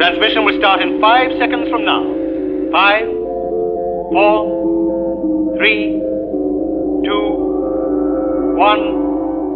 Transmission will start in 5 seconds from now. 5, 4, 3, 2, 1.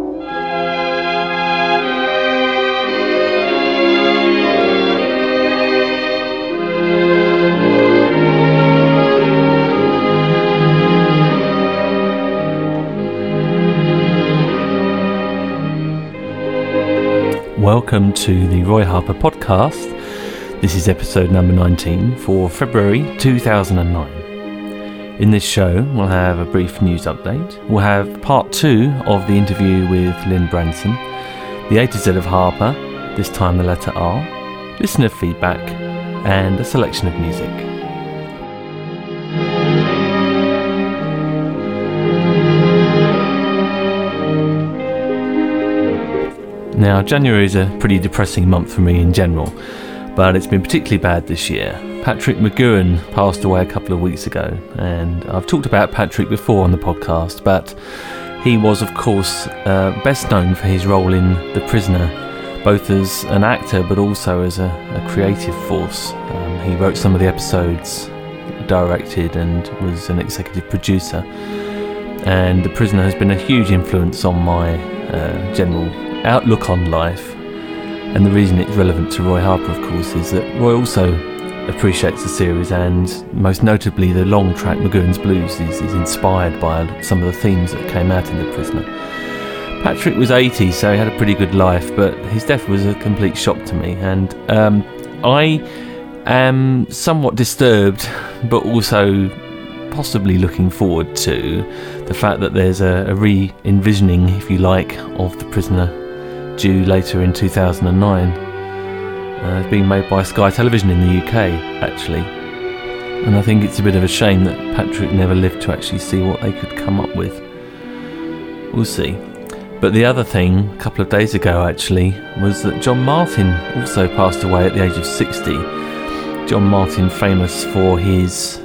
Welcome to the Roy Harper podcast. This is episode number 19 for February 2009. In this show, we'll have a brief news update. We'll have part 2 of the interview with Lynn Branson, the A to Z of Harper, this time the letter R, listener feedback, and a selection of music. Now, January is a pretty depressing month for me in general, but it's been particularly bad this year. Patrick McGoohan passed away a couple of weeks ago, and I've talked about Patrick before on the podcast, but he was, of course, best known for his role in The Prisoner, both as an actor but also as a creative force. He wrote some of the episodes, directed, and was an executive producer. And The Prisoner has been a huge influence on my general outlook on life, and the reason it's relevant to Roy Harper, of course, is that Roy also appreciates the series, and most notably the long track McGoohan's Blues is inspired by some of the themes that came out in The Prisoner. Patrick was 80, so he had a pretty good life, but his death was a complete shock to me, and I am somewhat disturbed, but also possibly looking forward to the fact that there's a re-envisioning, if you like, of The Prisoner due later in 2009. It's being made by Sky Television in the UK, actually. And I think it's a bit of a shame that Patrick never lived to actually see what they could come up with. We'll see. But the other thing, a couple of days ago actually, was that John Martyn also passed away at the age of 60. John Martyn, famous for his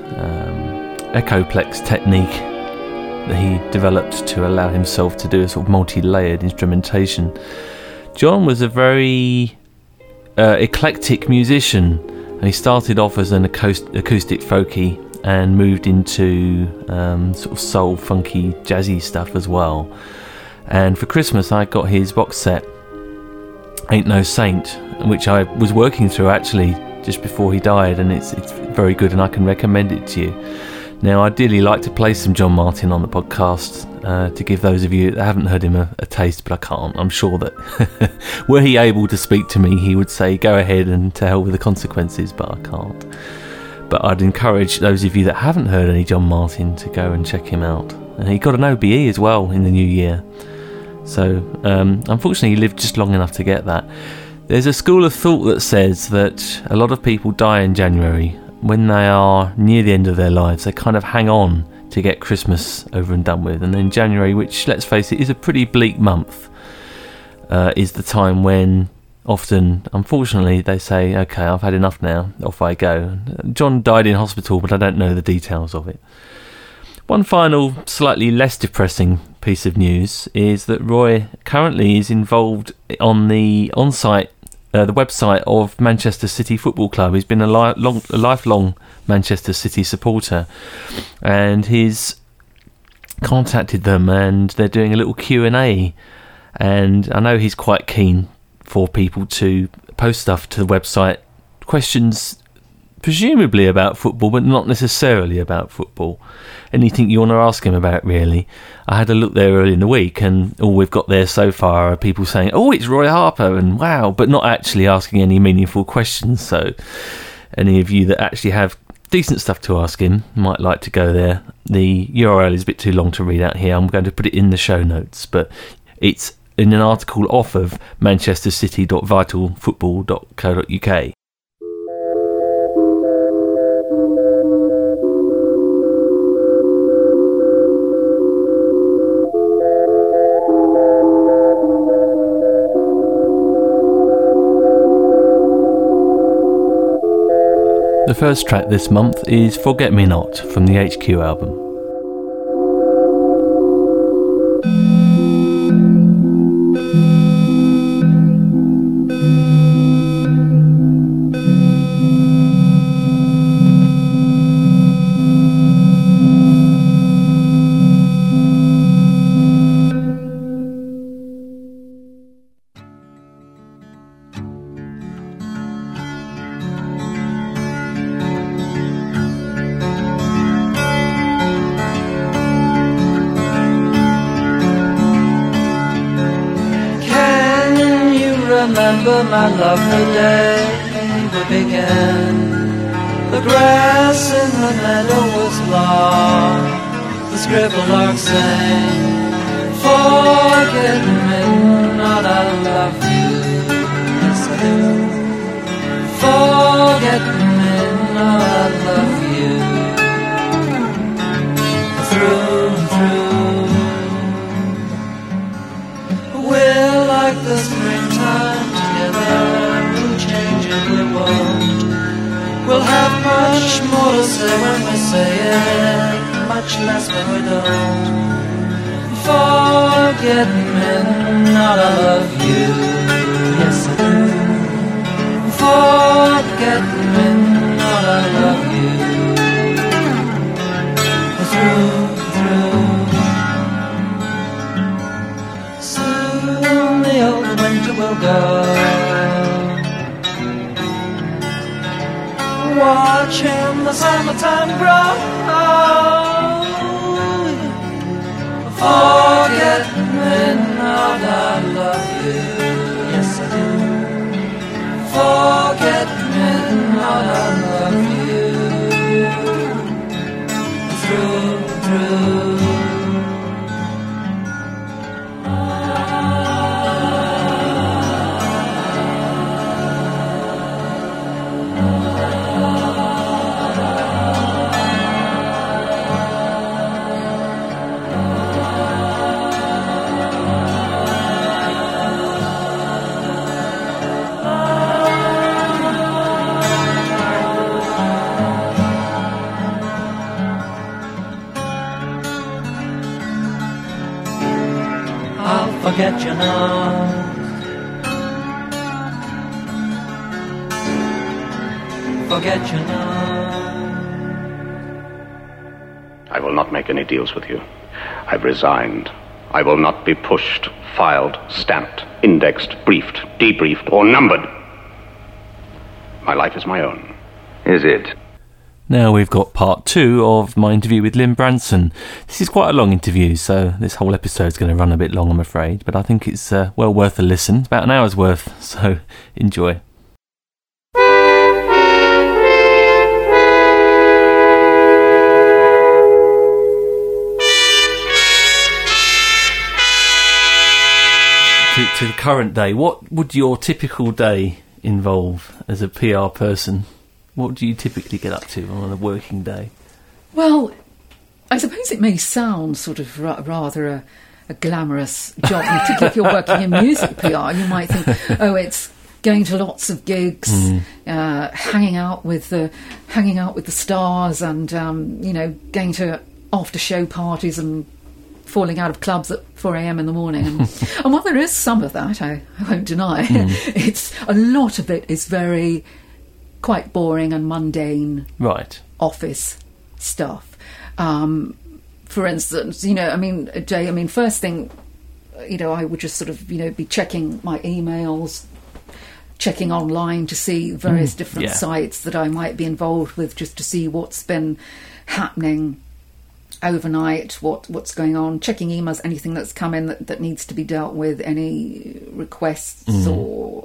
Echoplex technique that he developed to allow himself to do a sort of multi-layered instrumentation. John was a very eclectic musician, and he started off as an acoustic folky and moved into sort of soul, funky, jazzy stuff as well. And for Christmas I got his box set, Ain't No Saint, which I was working through actually just before he died, and it's very good and I can recommend it to you. Now, I'd ideally like to play some John Martyn on the podcast to give those of you that haven't heard him a taste, but I can't. I'm sure that were he able to speak to me, he would say, go ahead and to hell with the consequences, but I can't. But I'd encourage those of you that haven't heard any John Martyn to go and check him out. And he got an OBE as well in the new year. So, unfortunately, he lived just long enough to get that. There's a school of thought that says that a lot of people die in January. When they are near the end of their lives, they kind of hang on to get Christmas over and done with. And then January, which, let's face it, is a pretty bleak month, is the time when often, unfortunately, they say, OK, I've had enough now, off I go. John died in hospital, but I don't know the details of it. One final, slightly less depressing piece of news is that Roy currently is involved on the on-site the website of Manchester City Football Club. He's been a lifelong Manchester City supporter, and he's contacted them and they're doing a little Q&A, and I know he's quite keen for people to post stuff to the website, questions presumably about football but not necessarily about football, anything you want to ask him about really. I had a look there early in the week, and all we've got there so far are people saying, oh, it's Roy Harper, and wow, but not actually asking any meaningful questions. So any of you that actually have decent stuff to ask him might like to go there. The URL is a bit too long to read out here. I'm going to put it in the show notes, but it's in an article off of manchestercity.vitalfootball.co.uk. The first track this month is Forget Me Not from the HQ album. remember, my love, the day we began. The grass in the meadow was long. The scribblelark sang, forget me not, I love you. Yes, I do. Forget me not, I love you. Through and through. We're like the springtime together. We'll change if we won't. We'll have much more to say when we say it, much less when we don't. Forget me not, I love you. Yes, I do. Forget me not, I love you. Through, through. Soon the old winter will go. Watching the summertime grow. Forget me not, I love you. Yes, I do. Forget me not, I love you. Through, through. Forget you now. Forget you now. I will not make any deals with you. I've resigned. I will not be pushed, filed, stamped, indexed, briefed, debriefed, or numbered. My life is my own. Is it? Now we've got part 2 of my interview with Lynn Branson. This is quite a long interview, so this whole episode is going to run a bit long, I'm afraid, but I think it's well worth a listen. It's about an hour's worth, so enjoy. To the current day, what would your typical day involve as a PR person? What do you typically get up to on a working day? Well, I suppose it may sound sort of rather a glamorous job, particularly if you're working in music PR. You might think, oh, it's going to lots of gigs, hanging out with the stars, and going to after show parties and falling out of clubs at 4 a.m. in the morning. And while there is some of that, I won't deny, it's a lot of it is very quite boring and mundane, right? Office stuff. For instance, Jay, first thing, I would just sort of, be checking my emails, checking online to see various different sites that I might be involved with, just to see what's been happening overnight, what's going on, checking emails, anything that's come in that needs to be dealt with, any requests or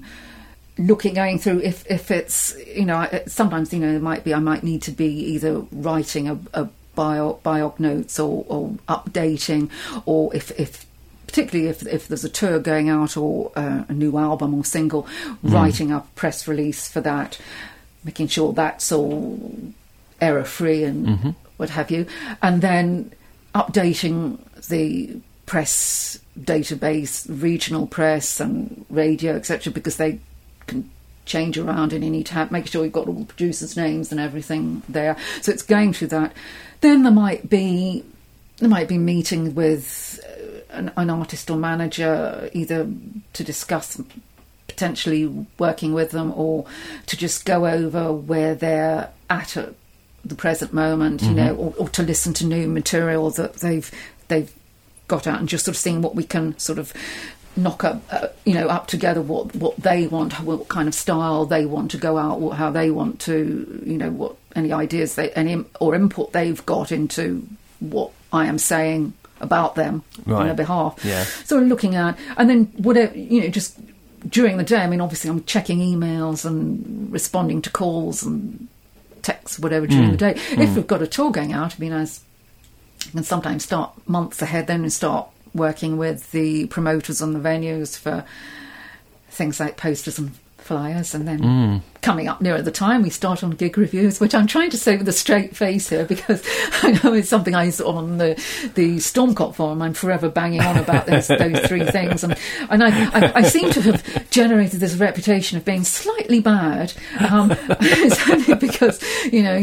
going through if it's sometimes it might be I might need to be either writing a biog notes or updating, or if particularly if there's a tour going out or a new album or single, writing a press release for that, making sure that's all error free and what have you, and then updating the press database, regional press and radio, etc., because they can change around and you need to make sure you've got all the producers' names and everything there. So it's going through that. Then there might be meeting with an artist or manager, either to discuss potentially working with them or to just go over where they're at the present moment, or to listen to new material that they've got out, and just sort of seeing what we can sort of knock up together, what they want, what kind of style they want to go out, how they want to, what any ideas or input they've got into what I am saying about them on their behalf. Yeah. So looking at, and then whatever, just during the day, I mean, obviously I'm checking emails and responding to calls and texts, whatever, during the day. If we've got a tour going out, I mean, I can sometimes start months ahead then and start working with the promoters on the venues for things like posters and flyers, and then coming up nearer the time we start on gig reviews, which I'm trying to say with a straight face here, because I know it's something I sort of on the Stormcock forum, I'm forever banging on about those three things, and I seem to have generated this reputation of being slightly bad, it's only because you know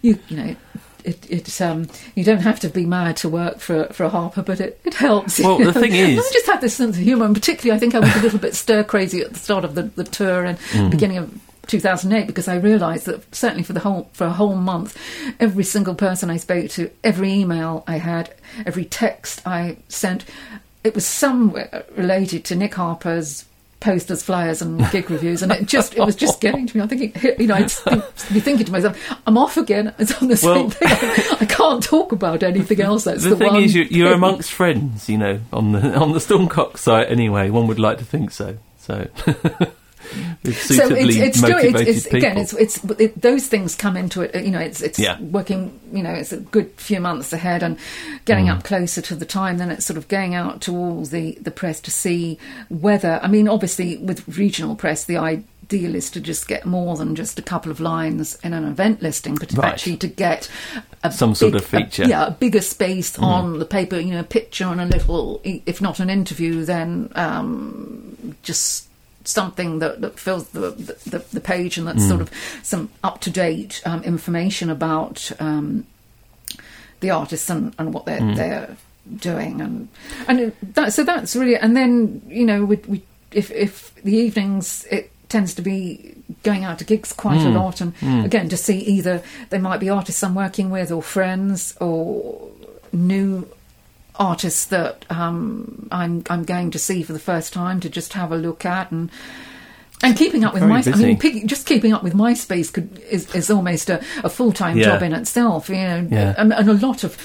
you don't have to be mad to work for a Harper, but it helps. Well, the thing is, I just have this sense of humour, and particularly I think I was a little bit stir crazy at the start of the tour and beginning of 2008, because I realised that certainly for a whole month, every single person I spoke to, every email I had, every text I sent, it was somewhere related to Nick Harper's posters, flyers and gig reviews, and it was just getting to me. I'm thinking, you know, I'd be thinking to myself, I'm off again, it's on the same thing. I can't talk about anything else. That's the thing one is, you're amongst friends, you know, on the Stormcock site anyway. One would like to think so. With suitably motivated people. Again, it's those things come into it. You know, it's working. You know, it's a good few months ahead and getting up closer to the time. Then it's sort of going out to all the press to see whether. I mean, obviously, with regional press, the ideal is to just get more than just a couple of lines in an event listing, but actually to get sort of feature, a bigger space on the paper. You know, a picture and a little, if not an interview, then just something that fills the page, and that's sort of some up-to-date information about the artists and what they're doing, and so that's really. And then, you know, if the evenings, it tends to be going out to gigs quite a lot, and again to see either they might be artists I'm working with or friends or new artists that I'm going to see for the first time to just have a look at, and keeping up with just keeping up with MySpace is almost a full-time job in itself, you know. And a lot of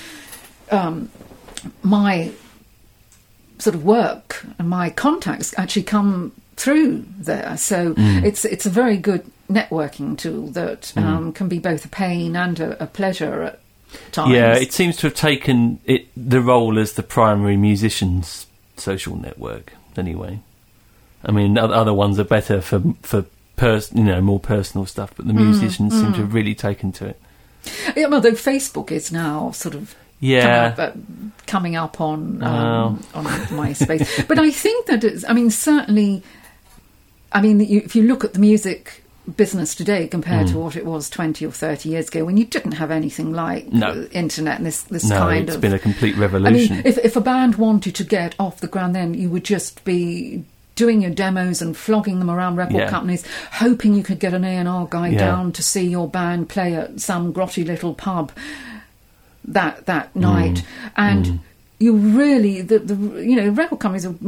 my sort of work and my contacts actually come through there, so it's a very good networking tool that can be both a pain and a pleasure at times. Yeah, it seems to have taken the role as the primary musician's social network anyway. I mean, other ones are better for more personal stuff, but the musicians seem to have really taken to it. Yeah, although Facebook is now sort of coming up on MySpace. But I think that it's, I mean, certainly, I mean, if you look at the music business today compared to what it was 20 or 30 years ago, when you didn't have anything like the internet and this kind of... it's been a complete revolution. I mean, if a band wanted to get off the ground, then you would just be doing your demos and flogging them around record companies, hoping you could get an A&R guy down to see your band play at some grotty little pub that night. And you really, the record companies have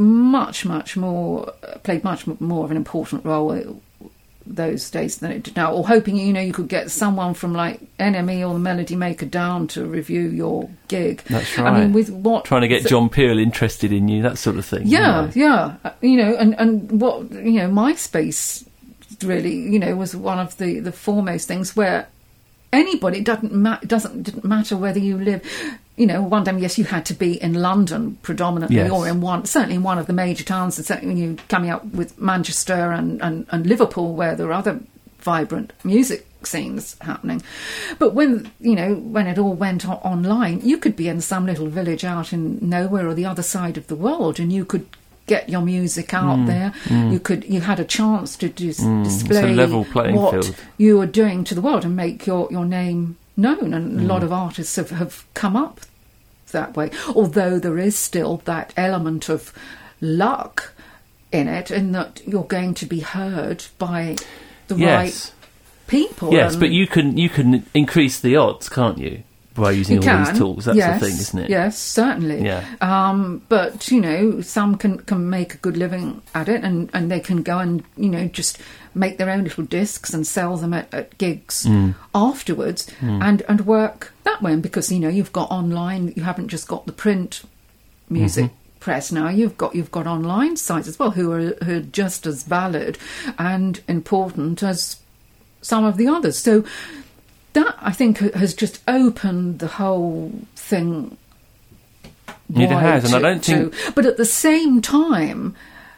played much more of an important role those days than it did now, or hoping, you know, you could get someone from like NME or the Melody Maker down to review your gig. That's right. I mean, trying to get John Peel interested in you, that sort of thing. Yeah. You know, and what, you know, MySpace really, you know, was one of the foremost things where anybody, didn't matter whether you live. You know, one time, yes, you had to be in London predominantly, or certainly in one of the major towns. And certainly when you're coming up with Manchester and Liverpool, where there are other vibrant music scenes happening. But when it all went online, you could be in some little village out in nowhere or the other side of the world, and you could get your music out there. You had a chance to display a level playing what field you were doing to the world and make your name known, and a lot of artists have come up that way, although there is still that element of luck in it, in that you're going to be heard by the right people. Yes, but you can increase the odds, can't you, by using all these tools? That's the thing, isn't it? Yes, certainly. Yeah. But, you know, some can make a good living at it, and they can go and, you know, just make their own little discs and sell them at gigs afterwards and work that way. And because, you know, you've got online, you haven't just got the print music press now. You've got online sites as well who are just as valid and important as some of the others. So that, I think, has just opened the whole thing. It has, and I don't think. But at the same time,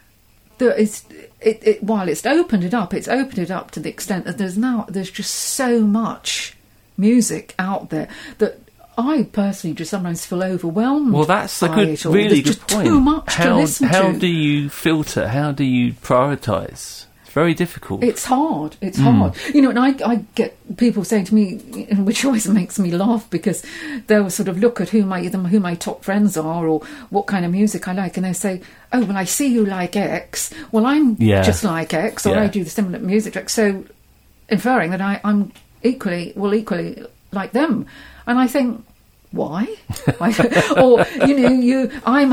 while it's opened it up to the extent that there's just so much music out there that I personally just sometimes feel overwhelmed. Well, that's a really good point. Too much to listen to. How do you filter? How do you prioritise? It's very difficult. It's hard. It's hard. You know, and I get people saying to me, which always makes me laugh, because they'll sort of look at who my top friends are or what kind of music I like, and they say, "Oh, well, I see you like X. Well, I'm just like X, or I do the similar music." So, inferring that I'm equally like them. And I think, why? Or, I'm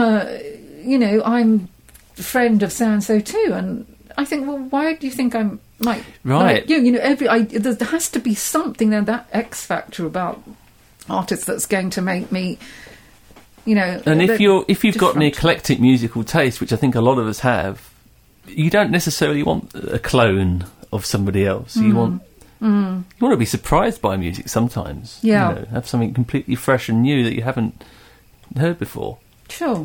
a friend of so-and-so too. And I think, well, why do you think I'm like... Right. There has to be something there, that X factor about artists that's going to make me, And if you've got an eclectic musical taste, which I think a lot of us have, you don't necessarily want a clone of somebody else. You want... You want to be surprised by music sometimes. Yeah. Have something completely fresh and new that you haven't heard before. Sure.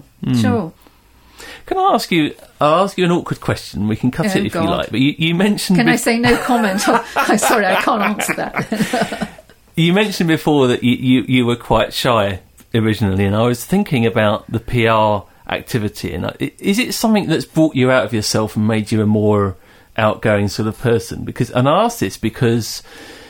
Can I ask you? I'll ask you an awkward question. We can cut it if you like. But you mentioned. Can I say no comment? I'm sorry, I can't answer that. You mentioned before that you were quite shy originally, and I was thinking about the PR activity. And is it something that's brought you out of yourself and made you a more outgoing sort of person? And I ask this because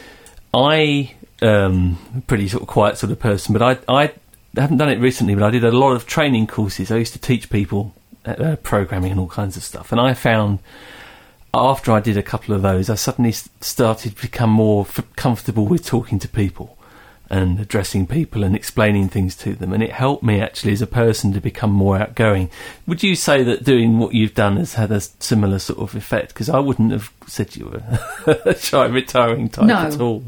I pretty sort of quiet sort of person, but I haven't done it recently, but I did a lot of training courses. I used to teach people programming and all kinds of stuff, and I found after I did a couple of those, I suddenly started to become more comfortable with talking to people and addressing people and explaining things to them, and it helped me actually as a person to become more outgoing. Would you say that doing what you've done has had a similar sort of effect? Because I wouldn't have said you were a shy, retiring type at all.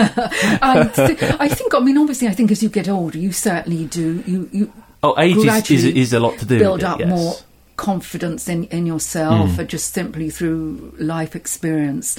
I think, obviously, I think as you get older, you certainly do. Age is a lot to do build with it, up yes. more confidence in yourself, just simply through life experience.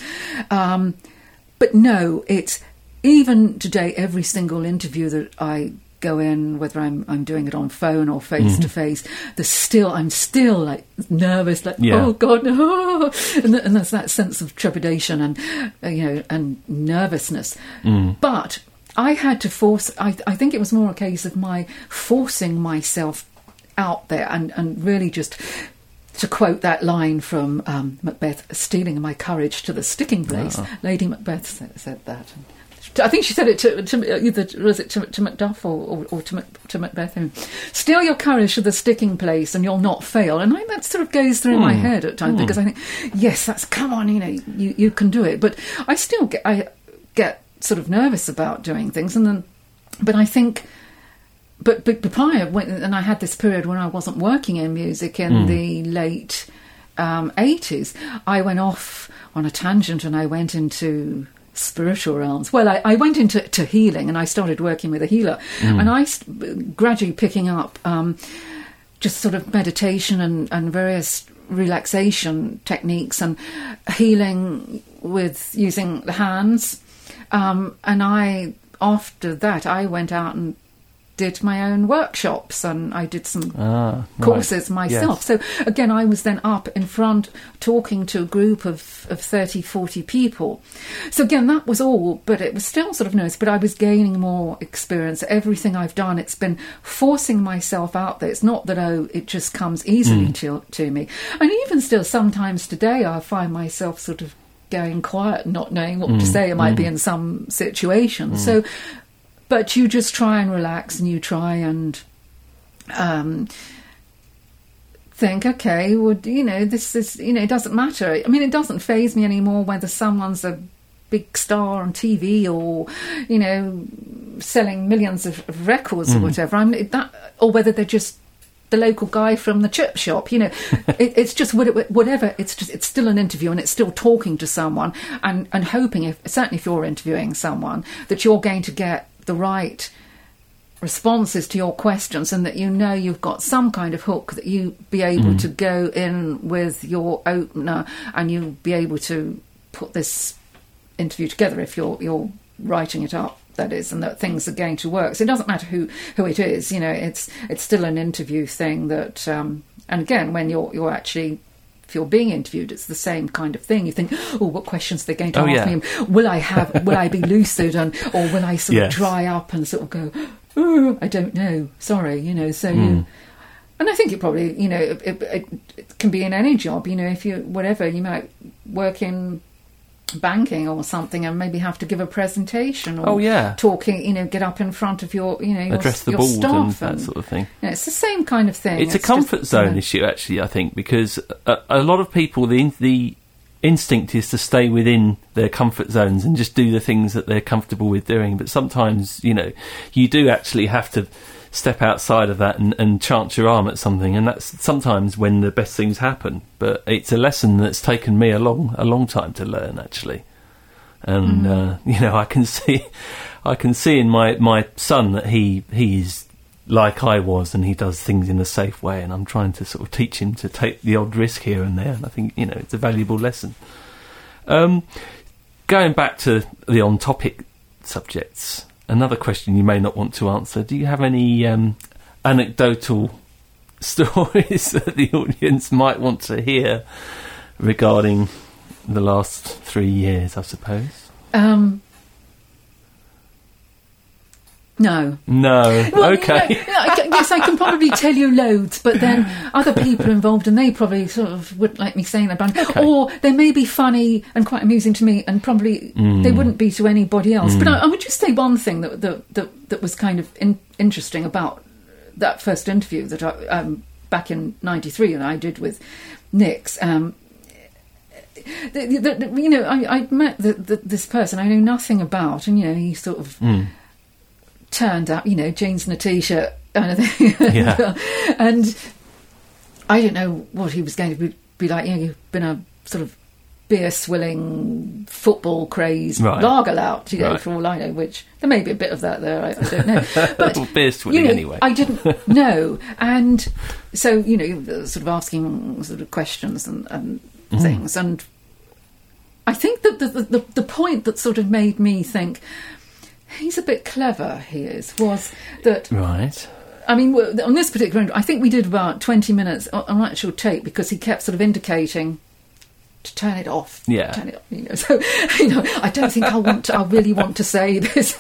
But no, it's... Even today, every single interview that I go in, whether I'm doing it on phone or face to face, I'm still like nervous, like oh God, no, and there's that sense of trepidation and nervousness. But I had to force. I think it was more a case of my forcing myself out there and really just. To quote that line from Macbeth, stealing my courage to the sticking place. Lady Macbeth said that. I think she said it to either was it to Macduff or to Macbeth. Steal your courage to the sticking place, and you'll not fail. And that sort of goes through my head at times because I think, yes, come on, you can do it. But I still get sort of nervous about doing things, and then, but I think. But prior, and I had this period when I wasn't working in music in the late 80s, I went off on a tangent and I went into spiritual realms. Well, I went into healing, and I started working with a healer, and I gradually picking up just sort of meditation and various relaxation techniques and healing with using the hands. And after that, I went out and did my own workshops, and I did some courses myself. Yes. So again, I was then up in front talking to a group of 30, 40 people. So again, that was all, but it was still sort of nervous, but I was gaining more experience. Everything I've done, it's been forcing myself out there. It's not that, it just comes easily to me. And even still, sometimes today, I find myself sort of going quiet, not knowing what to say. I might be in some situation. So, but you just try and relax, and you try and think, okay, well, this is, it doesn't matter. I mean, it doesn't faze me anymore whether someone's a big star on TV or, selling millions of records or whatever. Or whether they're just the local guy from the chip shop. It's just whatever. It's still an interview, and it's still talking to someone and hoping, certainly if you're interviewing someone, that you're going to get the right responses to your questions, and that you know you've got some kind of hook that you be able to go in with your opener, and you be able to put this interview together if you're writing it up, that is, and that things are going to work. So it doesn't matter who it is, you know, it's still an interview thing that, and again, when you're actually, if you're being interviewed, it's the same kind of thing. You think, oh, what questions are they going to ask me? Will I be lucid, or will I sort of dry up and sort of go, oh, I don't know, sorry, you know, so you... And I think it probably, you know, it can be in any job, you know, if you, whatever, you might work in banking or something and maybe have to give a presentation or talking, you know, get up in front of your, you know, address the your board staff and that sort of thing. You know, it's the same kind of thing. It's a comfort zone issue, actually, I think, because a lot of people, the instinct is to stay within their comfort zones and just do the things that they're comfortable with doing. But sometimes, you know, you do actually have to step outside of that and chance your arm at something, and that's sometimes when the best things happen. But it's a lesson that's taken me a long time to learn, actually. And you know, I can see in my son that he is like I was, and he does things in a safe way, and I'm trying to sort of teach him to take the odd risk here and there, and I think, you know, it's a valuable lesson. Going back to the on-topic subjects, another question you may not want to answer. Do you have any anecdotal stories that the audience might want to hear regarding the last 3 years, I suppose? No. Well, okay. Yes, I can probably tell you loads, but then other people are involved and they probably sort of wouldn't like me saying that. Okay. Or they may be funny and quite amusing to me and probably they wouldn't be to anybody else. But I would just say one thing that was kind of interesting about that first interview that I, back in '93 and I did with Nix. You know, I met this person I knew nothing about, and, you know, he sort of... turned up, you know, jeans and a t-shirt kind of thing. Yeah. And I didn't know what he was going to be like. You know, you've been a sort of beer-swilling, football-crazed lager lout, you know, for all I know, which there may be a bit of that there, I don't know. But well, beer-swilling, you know, anyway. I didn't know. And so, you know, sort of asking sort of questions and things. And I think that the point that sort of made me think... he's a bit clever, was that... Right. I mean, on this particular... I think we did about 20 minutes on actual tape because he kept sort of indicating to turn it off. Yeah. Turn it off, you know. So, you know, I don't think I really want to say this.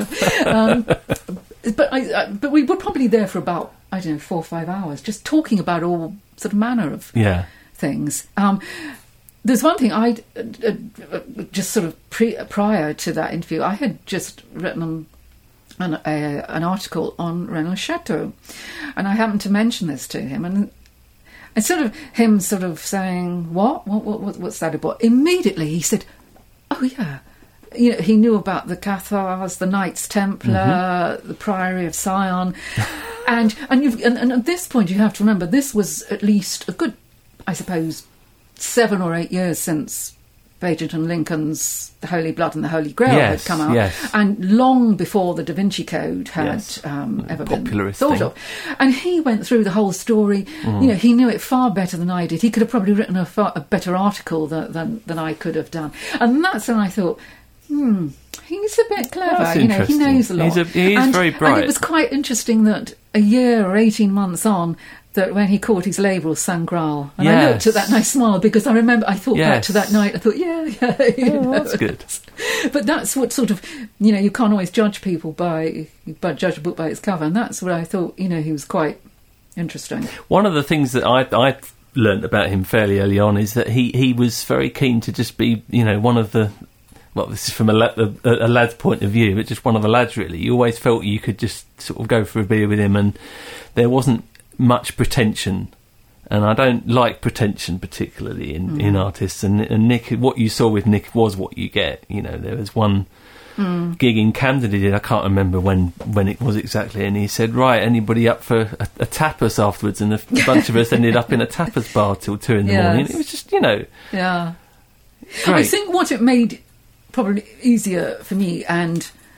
But we were probably there for about, I don't know, 4 or 5 hours, just talking about all sort of manner of things. There's one thing I'd just sort of prior to that interview, I had just written an article on Renaud Chateau, and I happened to mention this to him, and sort of him sort of saying, what's that about? Immediately he said, oh yeah, you know, he knew about the Cathars, the Knights Templar, the Priory of Sion, and at this point you have to remember this was at least a good, I suppose, 7 or 8 years since Pageant and Lincoln's The Holy Blood and the Holy Grail had come out, and long before the Da Vinci Code had ever been thought of. And he went through the whole story. You know, he knew it far better than I did. He could have probably written a better article than I could have done. And that's when I thought, he's a bit clever. That's you know, he knows a lot. He's very bright. And it was quite interesting that a year or 18 months on, that when he caught his label, Saint Graal, and I looked at that and I smiled because I remember I thought back to that night. I thought, you know, that's good. But that's what sort of, you know, you can't always judge people judge a book by its cover, and that's what I thought. You know, he was quite interesting. One of the things that I learnt about him fairly early on is that he was very keen to just be, you know, one of the. Well, this is from a lad's point of view, but just one of the lads, really. You always felt you could just sort of go for a beer with him, and there wasn't much pretension, and I don't like pretension particularly in artists, and Nick, what you saw with Nick was what you get. You know, there was one gig in Camden he did, I can't remember when it was exactly, and he said, right, anybody up for a tapas afterwards, and a bunch of us ended up in a tapas bar till 2 in the morning. It was just, you know, great. I think what it made probably easier for me and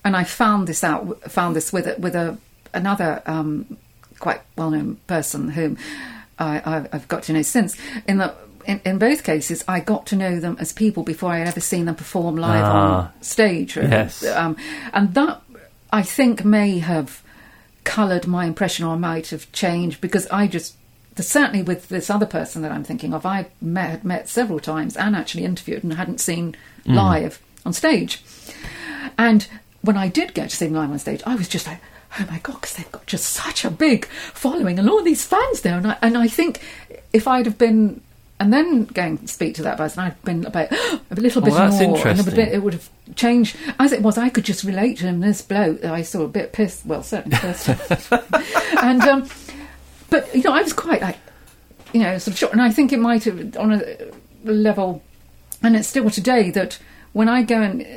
and I found this with another quite well-known person whom I've got to know since. In both cases, I got to know them as people before I had ever seen them perform live on stage. Yes. And that, I think, may have coloured my impression, or might have changed, because certainly with this other person that I'm thinking of, I had met several times and actually interviewed and hadn't seen live on stage. And when I did get to see them live on stage, I was just like, oh my God, because they've got just such a big following and all these fans there. And I think if I'd have been... And then going to speak to that person, I'd been about a little bit that's more. interesting. And it would have changed. As it was, I could just relate to him, this bloke that I saw a bit pissed. Well, certainly pissed. And, but, I was quite like, sort of shocked. And I think it might have, on a level, and it's still today, that when I go and,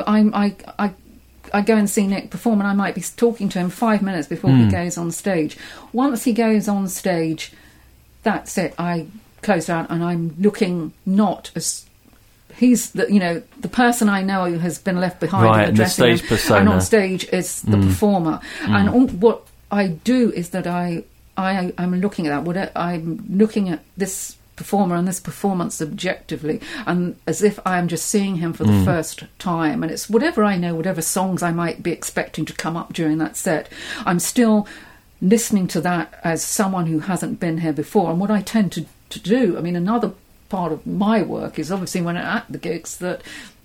I go and see Nick perform, and I might be talking to him 5 minutes before he goes on stage. Once he goes on stage, that's it. I close down, and I'm looking not as he's the person I know who has been left behind right, in the dressing stage room, persona. and on stage is the performer. And what I do is that I'm looking at that. I'm looking at this performer and this performance objectively, and as if I am just seeing him for the first time. And it's whatever I know, whatever songs I might be expecting to come up during that set, I'm still listening to that as someone who hasn't been here before. And what I tend to do, I mean, another part of my work is obviously when I'm at the gigs that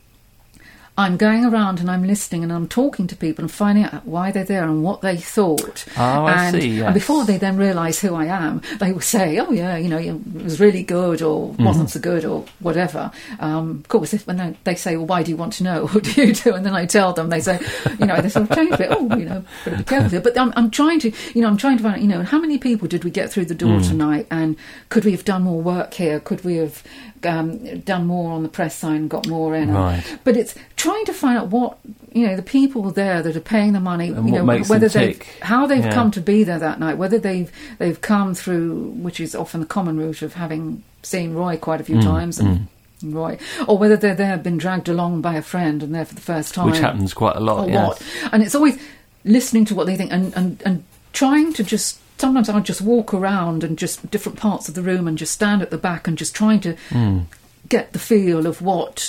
I'm going around and I'm listening and I'm talking to people and finding out why they're there and what they thought. Oh, I see, yes. And before they then realise who I am, they will say, oh yeah, it was really good, or wasn't so good, or whatever. Of course, when they say, well, why do you want to know? What do you do? And then I tell them, they say, they sort of change a bit. Oh, better be careful here. But I'm trying to find out, how many people did we get through the door tonight, and could we have done more work here? Could we have done more on the press side and got more in? Right. But it's trying to find out what the people there that are paying the money, whether how they've come to be there that night, whether they've come through, which is often the common route of having seen Roy quite a few times, and Roy, or whether they're there, been dragged along by a friend and there for the first time, which happens quite a lot. And it's always listening to what they think and trying to just. Sometimes I'll just walk around and just different parts of the room and just stand at the back and just trying to get the feel of what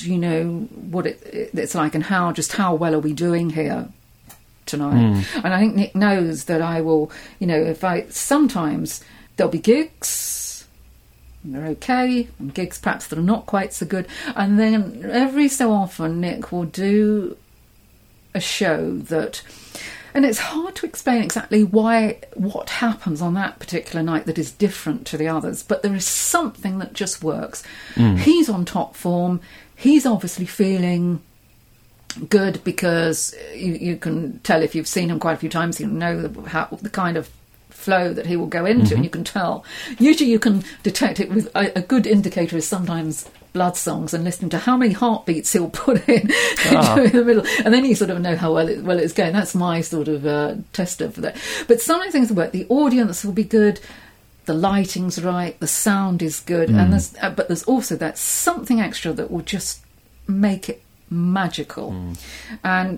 it's like, and how well are we doing here tonight. And I think Nick knows that I will, sometimes there'll be gigs, and they're okay, and gigs perhaps that are not quite so good, and then every so often Nick will do a show that... And it's hard to explain exactly what happens on that particular night that is different to the others, but there is something that just works. He's on top form. He's obviously feeling good, because you can tell if you've seen him quite a few times, you know the kind of flow that he will go into, and you can tell. Usually you can detect it with a good indicator is sometimes blood songs, and listening to how many heartbeats he'll put in in the middle, and then you sort of know how well it's going. That's my sort of tester for that. But some of the things work. The audience will be good, the lighting's right, the sound is good, and there's also that something extra that will just make it magical. And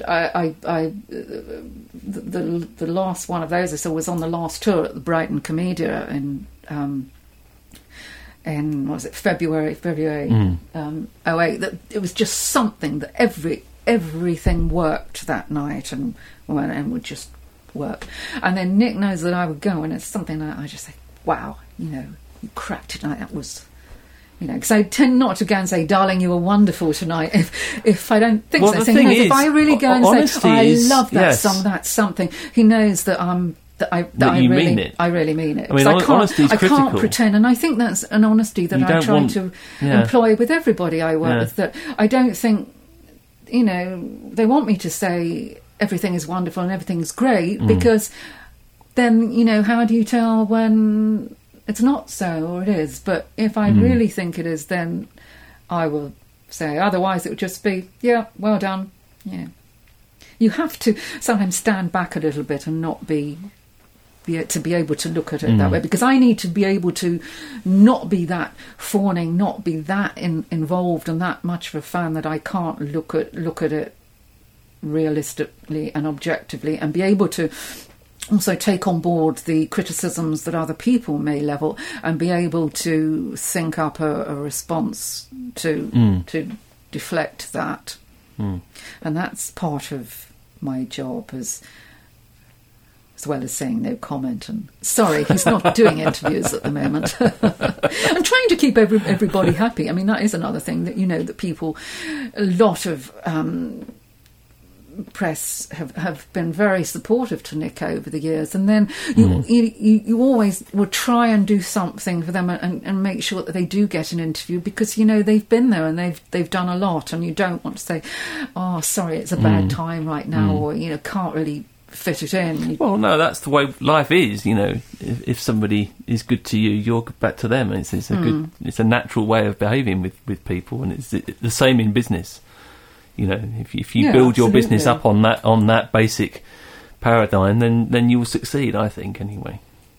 the last one of those I saw was on the last tour at the Brighton Commedia in what was it, February 08. That it was just something that everything worked that night and would just work. And then Nick knows that I would go, and it's something that I just say, wow, you cracked it tonight. That was, because I tend not to go and say, darling, you were wonderful tonight, if I don't think so. The so thing is, if I really go and say, I love that song, that's something, he knows that I really mean it. I mean, honesty is critical. I can't pretend, and I think that's an honesty that I try to employ with everybody I work with. That I don't think, they want me to say everything is wonderful and everything is great, because then, how do you tell when it's not so or it is? But if I really think it is, then I will say. Otherwise, it would just be, yeah, well done. Yeah. You have to sometimes stand back a little bit and not be to be able to look at it that way, because I need to be able to not be that fawning, not be that involved and that much of a fan that I can't look at it realistically and objectively, and be able to also take on board the criticisms that other people may level, and be able to think up a response to deflect that. And that's part of my job, as well as saying no comment. And sorry, he's not doing interviews at the moment. I'm trying to keep everybody happy. I mean, that is another thing that, you know, that people, a lot of press have been very supportive to Nick over the years, and then you always will try and do something for them and make sure that they do get an interview, because, you know, they've been there and they've done a lot, and you don't want to say, oh, sorry, it's a bad time right now, or, you know, can't really fit it in. Well, no, that's the way life is. You know, if somebody is good to you, you're good back to them. It's a natural way of behaving with people, and it's the same in business. You know, if you build your business up on that basic paradigm, then you will succeed, I think, anyway.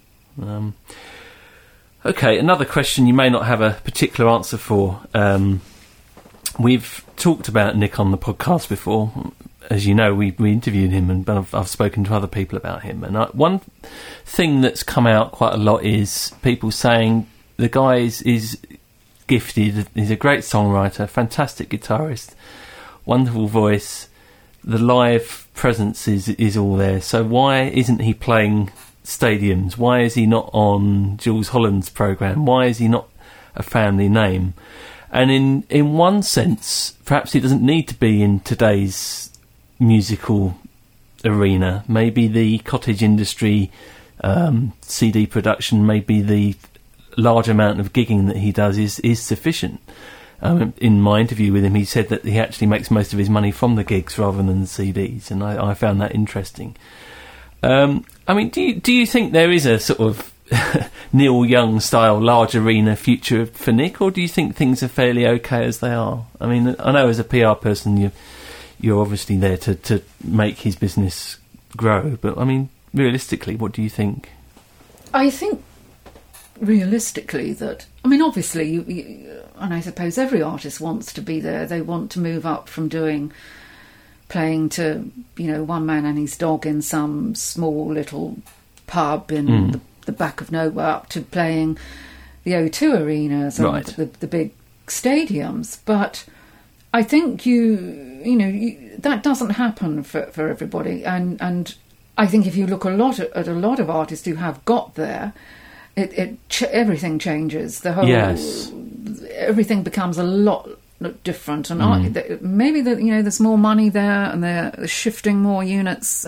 Okay, another question you may not have a particular answer for. We've talked about Nick on the podcast before. As you know, we interviewed him, and I've spoken to other people about him. And one thing that's come out quite a lot is people saying the guy is gifted. He's a great songwriter, fantastic guitarist, wonderful voice. The live presence is all there. So why isn't he playing stadiums? Why is he not on Jools Holland's programme? Why is he not a family name? And in one sense, perhaps he doesn't need to be in today's musical arena. Maybe the cottage industry, CD production, maybe the large amount of gigging that he does is sufficient. In my interview with him, he said that he actually makes most of his money from the gigs rather than the CDs, and I found that interesting. I mean, do you think there is a sort of Neil Young style large arena future for Nick, or do you think things are fairly okay as they are? I mean, I know as a PR person you're obviously there to make his business grow, but I mean, realistically, what do you think? I think realistically that, I mean, obviously you, and I suppose every artist wants to be there. They want to move up from playing to, you know, one man and his dog in some small little pub in the back of nowhere, up to playing the O2 arenas and the big stadiums. But I think that doesn't happen for everybody, and I think if you look at a lot of artists who have got there, everything changes. The whole everything becomes a lot different, and maybe there's more money there, and they're shifting more units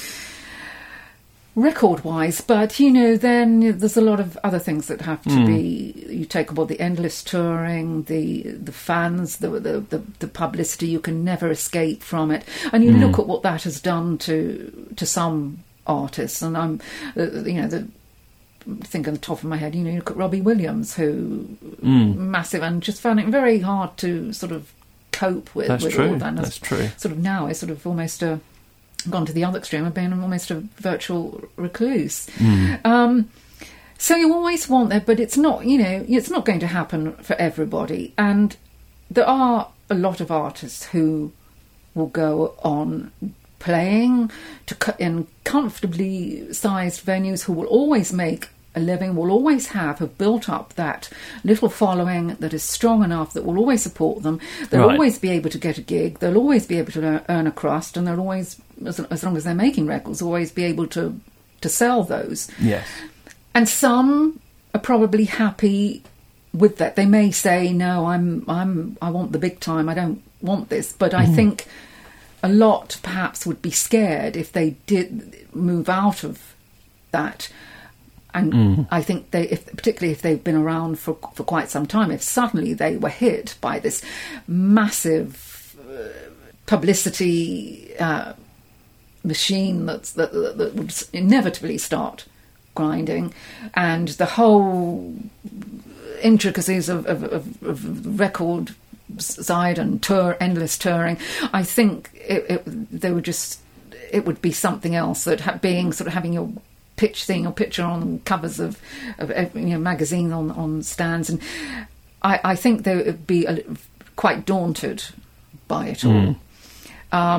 record-wise, but then there's a lot of other things that have to be. You take aboard the endless touring, the fans, the publicity. You can never escape from it, and you look at what that has done to some artists. And I'm, think on the top of my head, you look at Robbie Williams, who massive, and just found it very hard to sort of cope with. That's with true. All that. That's true. Sort of now, it's sort of almost gone to the other extreme of being almost a virtual recluse. So you always want that, but it's not, it's not going to happen for everybody. And there are a lot of artists who will go on playing in comfortably sized venues, who will always make a living, will always have built up that little following that is strong enough that will always support them. They'll always be able to get a gig. They'll always be able to earn a crust, and they'll always, as long as they're making records, always be able to sell those. Yes. And some are probably happy with that. They may say, "No, I want the big time. I don't want this." But I think a lot perhaps would be scared if they did move out of that. And I think particularly if they've been around for quite some time, if suddenly they were hit by this massive publicity machine that would inevitably start grinding, and the whole intricacies of record side and endless touring, I think it would be something else, that being sort of having your picture on covers of magazine on stands, and I think they would be quite daunted by it all.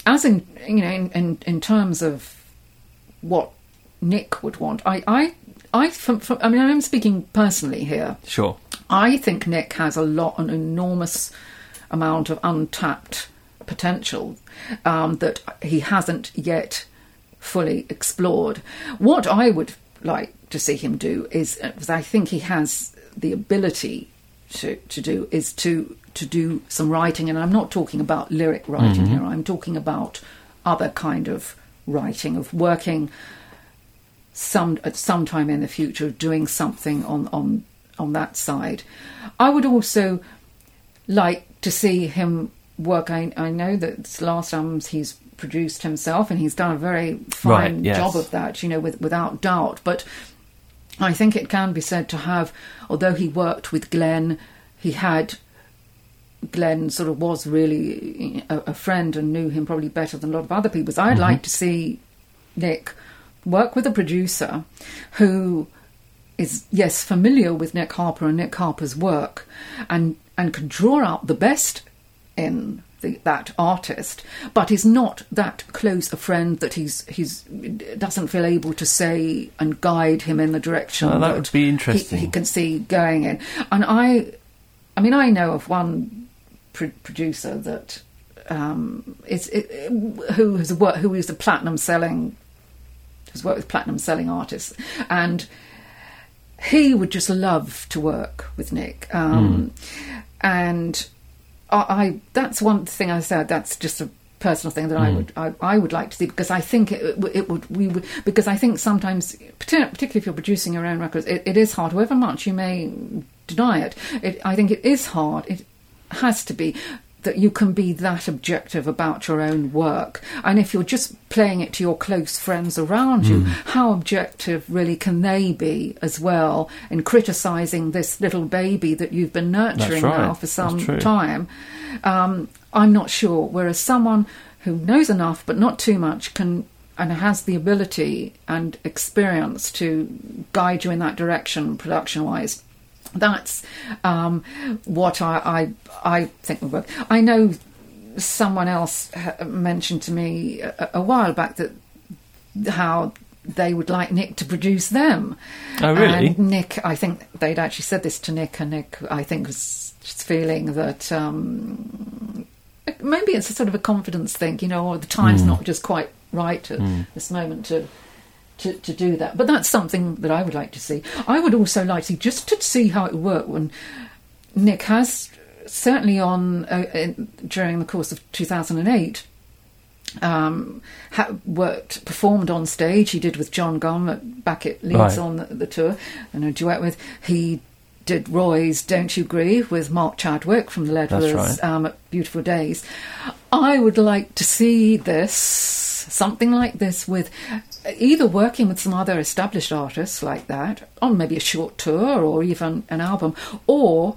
as in, you know, in terms of what Nick would want, I mean, I'm speaking personally here. Sure. I think Nick has an enormous amount of untapped potential that he hasn't yet fully explored. What I would like to see him do is I think he has the ability to do some writing, and I'm not talking about lyric writing here. I'm talking about other kind of writing, of working at some time in the future, of doing something on that side. I would also like to see him work. I know that last albums he's produced himself, and he's done a very fine job of that, you know, without doubt. But I think it can be said to have, although he worked with Glenn, Glenn sort of was really a friend and knew him probably better than a lot of other people. So I'd like to see Nick work with a producer who is, yes, familiar with Nick Harper and Nick Harper's work, and can draw out the best in that artist, but is not that close a friend that he's doesn't feel able to say and guide him in the direction that would be interesting. He can see going in. And I mean, I know of one producer that who is a platinum selling, has worked with platinum selling artists, and he would just love to work with Nick. And I that's one thing I said. That's just a personal thing that I would like to see, because I think because I think sometimes, particularly if you're producing your own records, it is hard. However much you may deny it, I think it is hard. It has to be that you can be that objective about your own work. And if you're just playing it to your close friends around you, how objective really can they be as well in criticising this little baby that you've been nurturing now for some time? I'm not sure. Whereas someone who knows enough but not too much and has the ability and experience to guide you in that direction production-wise, that's what I think would work. I know someone else mentioned to me a while back that how they would like Nick to produce them. Oh, really? And Nick, I think they'd actually said this to Nick, and Nick, I think, was just feeling that maybe it's a sort of a confidence thing, you know, or the time's not just quite right at this moment to do that. But that's something that I would like to see. I would also like to see, just to see how it would work, when Nick has certainly during the course of 2008 performed on stage. He did with John Gum back at Leeds on the tour, and a duet with. He did Roy's Don't You Agree with Mark Chadwick from the Lead Brothers at Beautiful Days. I would like to see something like this, with either working with some other established artists like that on maybe a short tour or even an album, or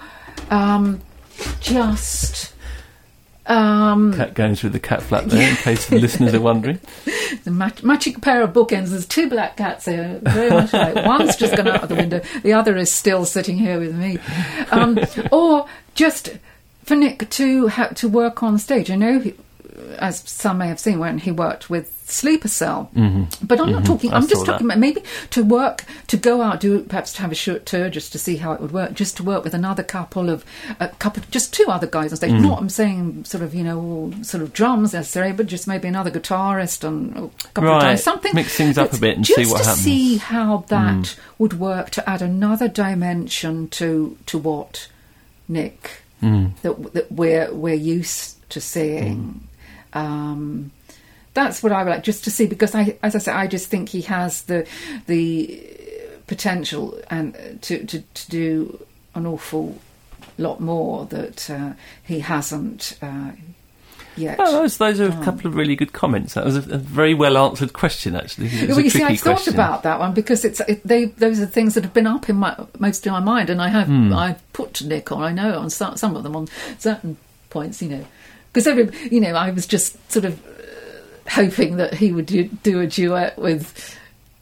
just cat going through the cat flap there, in case the listeners are wondering. The matching pair of bookends. There's two black cats here, very much like. One's just gone out of the window, the other is still sitting here with me. Or just for Nick to work on stage. I know as some may have seen, when he worked with Sleeper Cell. But I'm not talking, I'm just talking about maybe to go out, perhaps to have a short tour just to see how it would work, just to work with just two other guys on stage. Not, I'm saying sort of, you know, all sort of drums necessarily, but just maybe another guitarist and a couple of times, something. Mix things up a bit and see what happens. Just to see how that would work, to add another dimension to what Nick, that we're used to seeing. That's what I would like, just to see, because as I say, I just think he has the potential and to do an awful lot more that he hasn't yet. Oh, those are a couple of really good comments. That was a very well answered question, actually. Well, you see, I thought about that one because those are things that have been up in most of my mind, and I've put to Nick on. I know on some of them on certain points, you know. Because I was just sort of hoping that he would do a duet with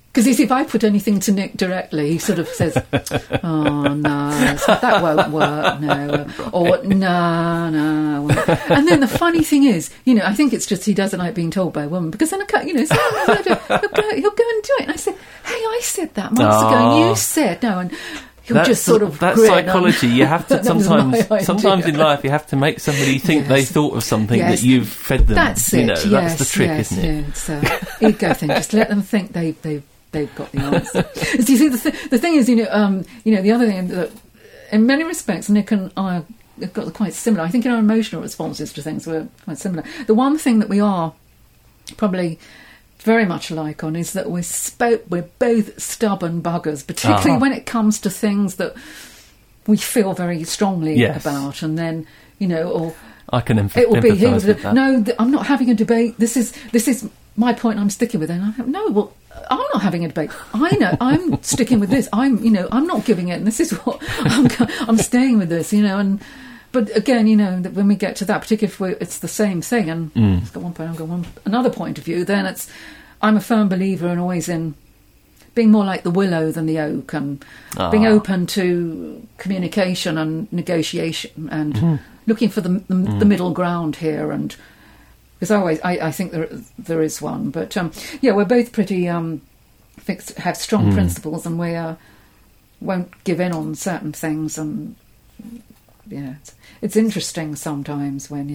Because you see, if I put anything to Nick directly, he sort of says, "Oh no, that won't work, no," or "No." And then the funny thing is, I think it's just he doesn't like being told by a woman, because then he'll go and do it. And I say, "Hey, I said that months ago, and you said no," and he'll just sort of that's grin. Psychology. You have to sometimes in life you have to make somebody think they thought of something that you've fed them. That's it. That's the trick, isn't it? Yeah, it's an ego thing. Just let them think they've got the answer. So you see, the thing is, the other thing that, in many respects, Nick and I have got quite similar. I think in our emotional responses to things, we're quite similar. The one thing that we are probably very much alike on is that we're both stubborn buggers, particularly when it comes to things that we feel very strongly about, and then or I can it will be empathise with that. No, I'm not having a debate. This is my point. I'm sticking with it. And I go, no, well, I'm not having a debate. I know I'm sticking with this. I'm not giving it, and this is what I'm staying with this. But again, that when we get to that, particularly if it's the same thing, and it's got one point, I've got another point of view, then I'm a firm believer and always in being more like the willow than the oak, and being open to communication and negotiation, and looking for the middle ground here, and because I think there is one, but we're both pretty fixed, have strong principles, and we won't give in on certain things, and it's interesting sometimes when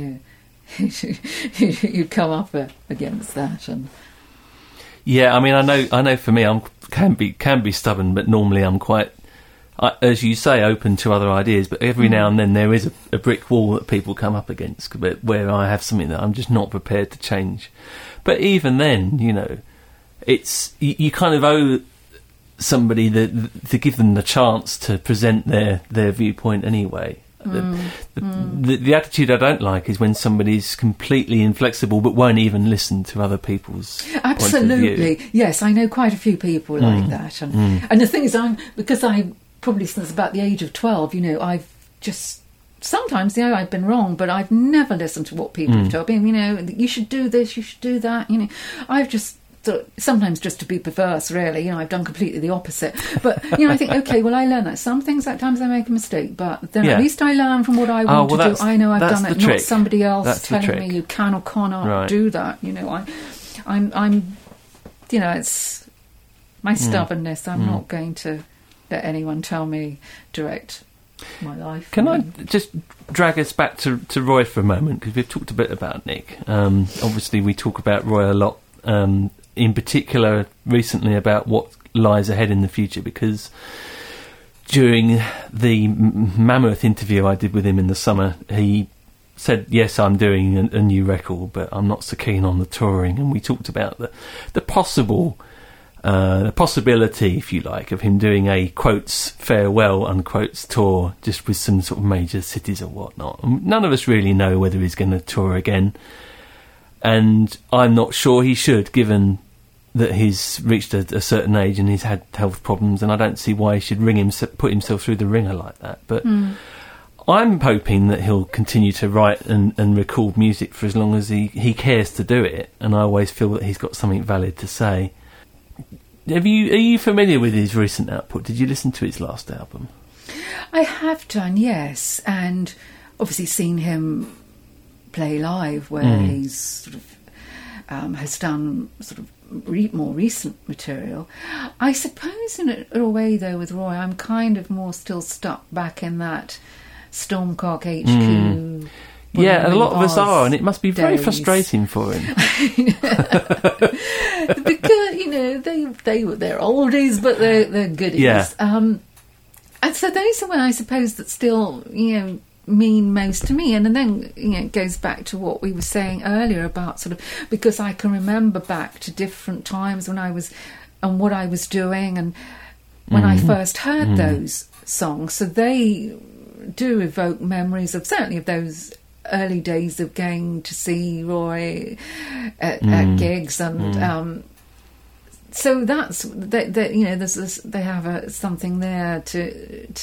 you come up against that. And I mean, I know for me, can be stubborn, but normally I'm quite, as you say, open to other ideas. But every now and then there is a brick wall that people come up against, where I have something that I'm just not prepared to change. But even then, it's you kind of owe somebody to give them the chance to present their viewpoint anyway. The attitude I don't like is when somebody's completely inflexible but won't even listen to other people's absolutely point of view. Yes, I know quite a few people like that, and the thing is, because I probably since about the age of 12, I've just sometimes I've been wrong, but I've never listened to what people have told me. You should do this, you should do that. I've just sometimes, just to be perverse, really, I've done completely the opposite. But I think, okay, well, I learn that some things at times I make a mistake, but then at least I learn from what I want to do. I know I've done it, not somebody else telling me you can or cannot do that. I'm it's my stubbornness. I'm not going to let anyone tell me direct my life. Can I just drag us back to Roy for a moment, because we've talked a bit about Nick. Obviously, we talk about Roy a lot. In particular, recently, about what lies ahead in the future, because during the Mammoth interview I did with him in the summer, he said, yes, I'm doing a new record, but I'm not so keen on the touring. And we talked about the possibility, if you like, of him doing a quotes farewell unquotes tour, just with some sort of major cities or whatnot. And none of us really know whether he's going to tour again, and I'm not sure he should, given that he's reached a certain age and he's had health problems, and I don't see why he should put himself through the ringer like that. But I'm hoping that he'll continue to write and record music for as long as he cares to do it, and I always feel that he's got something valid to say. Are you familiar with his recent output? Did you listen to his last album? I have done, yes, and obviously seen him play live, where he's sort of has done sort of more recent material. I suppose in a way, though, with Roy, I'm kind of more still stuck back in that Stormcock HQ. Yeah, a lot of us are, and it must be very frustrating for him. Because they're oldies, but they're goodies. Yeah. And so those are when I suppose that still mean most to me. And then it goes back to what we were saying earlier about sort of, because I can remember back to different times when I was and what I was doing, and when I first heard those songs. So they do evoke memories of certainly of those early days of going to see Roy at gigs, and so that's there's this, they have something there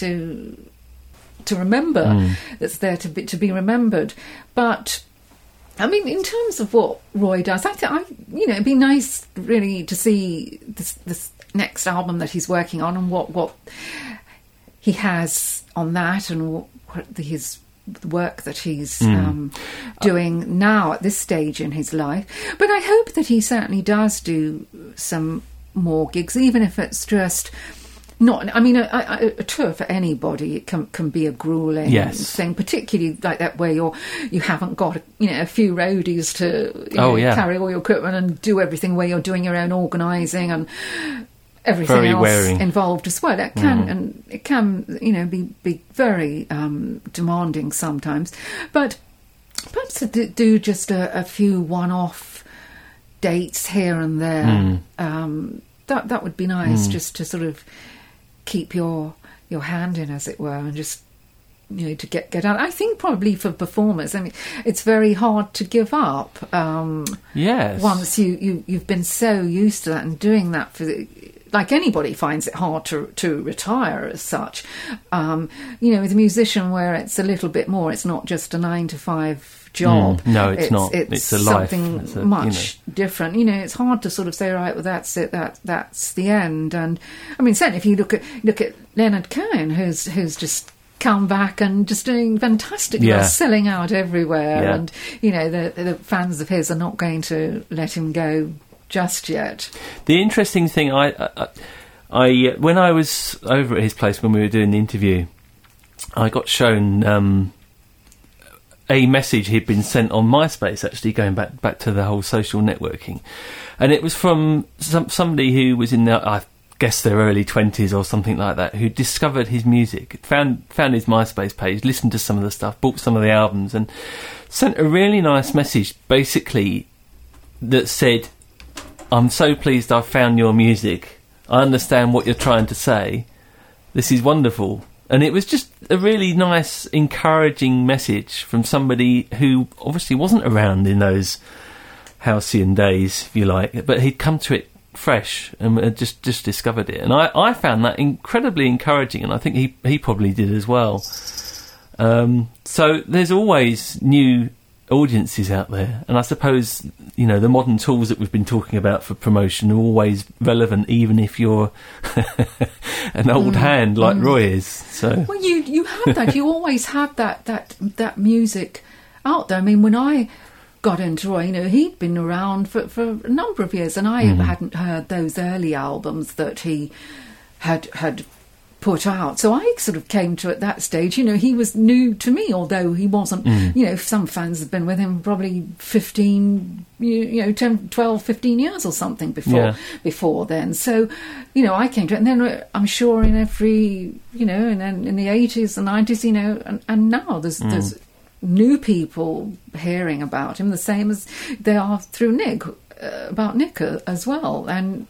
to remember, that's there to be remembered. But I mean, in terms of what Roy does, it'd be nice really to see this next album that he's working on and what he has on that, and what his work that he's doing now at this stage in his life. But I hope that he certainly does do some more gigs, even if it's just not. I mean, a tour for anybody can be a grueling thing, particularly like that where you haven't got a few roadies to carry all your equipment and do everything, where you're doing your own organising and everything very else wearing. Involved as well. It can and it can be very demanding sometimes, but perhaps to do just a few one-off dates here and there. That would be nice, just to sort of keep your hand in, as it were, and just to get out. I think probably for performers, I mean, it's very hard to give up. Yes. Once you've been so used to that and doing that like anybody finds it hard to retire as such. With a musician where it's a little bit more, it's not just a 9-to-5 job. No, it's not. It's a life. Something much different. It's hard to sort of say, right, well, that's it. That's the end. And I mean, certainly if you look at Leonard Cohen, who's just come back and just doing fantastic, selling out everywhere, and the fans of his are not going to let him go just yet. The interesting thing, I when I was over at his place when we were doing the interview, I got shown a message he'd been sent on MySpace, actually going back to the whole social networking, and it was from somebody who was in I guess their early 20s or something like that, who discovered his music, found his MySpace page, listened to some of the stuff, bought some of the albums, and sent a really nice message, basically, that said, "I'm so pleased I've found your music. I understand what you're trying to say. This is wonderful." And it was just a really nice, encouraging message from somebody who obviously wasn't around in those halcyon days, if you like, but he'd come to it fresh and had just discovered it. And I found that incredibly encouraging, and I think he probably did as well. So there's always new audiences out there, and I suppose the modern tools that we've been talking about for promotion are always relevant, even if you're an old hand like Roy is. So well, you have that. You always have that music out there. I mean, when I got into Roy, he'd been around for a number of years, and I hadn't heard those early albums that he had put out. So I sort of came to at that stage, he was new to me, although he wasn't, some fans have been with him probably 10, 12, 15 years or something before then. So, I came to it, and then I'm sure in every, and then in the 80s and 90s, and now there's new people hearing about him, the same as they are through Nick, about Nick as well. And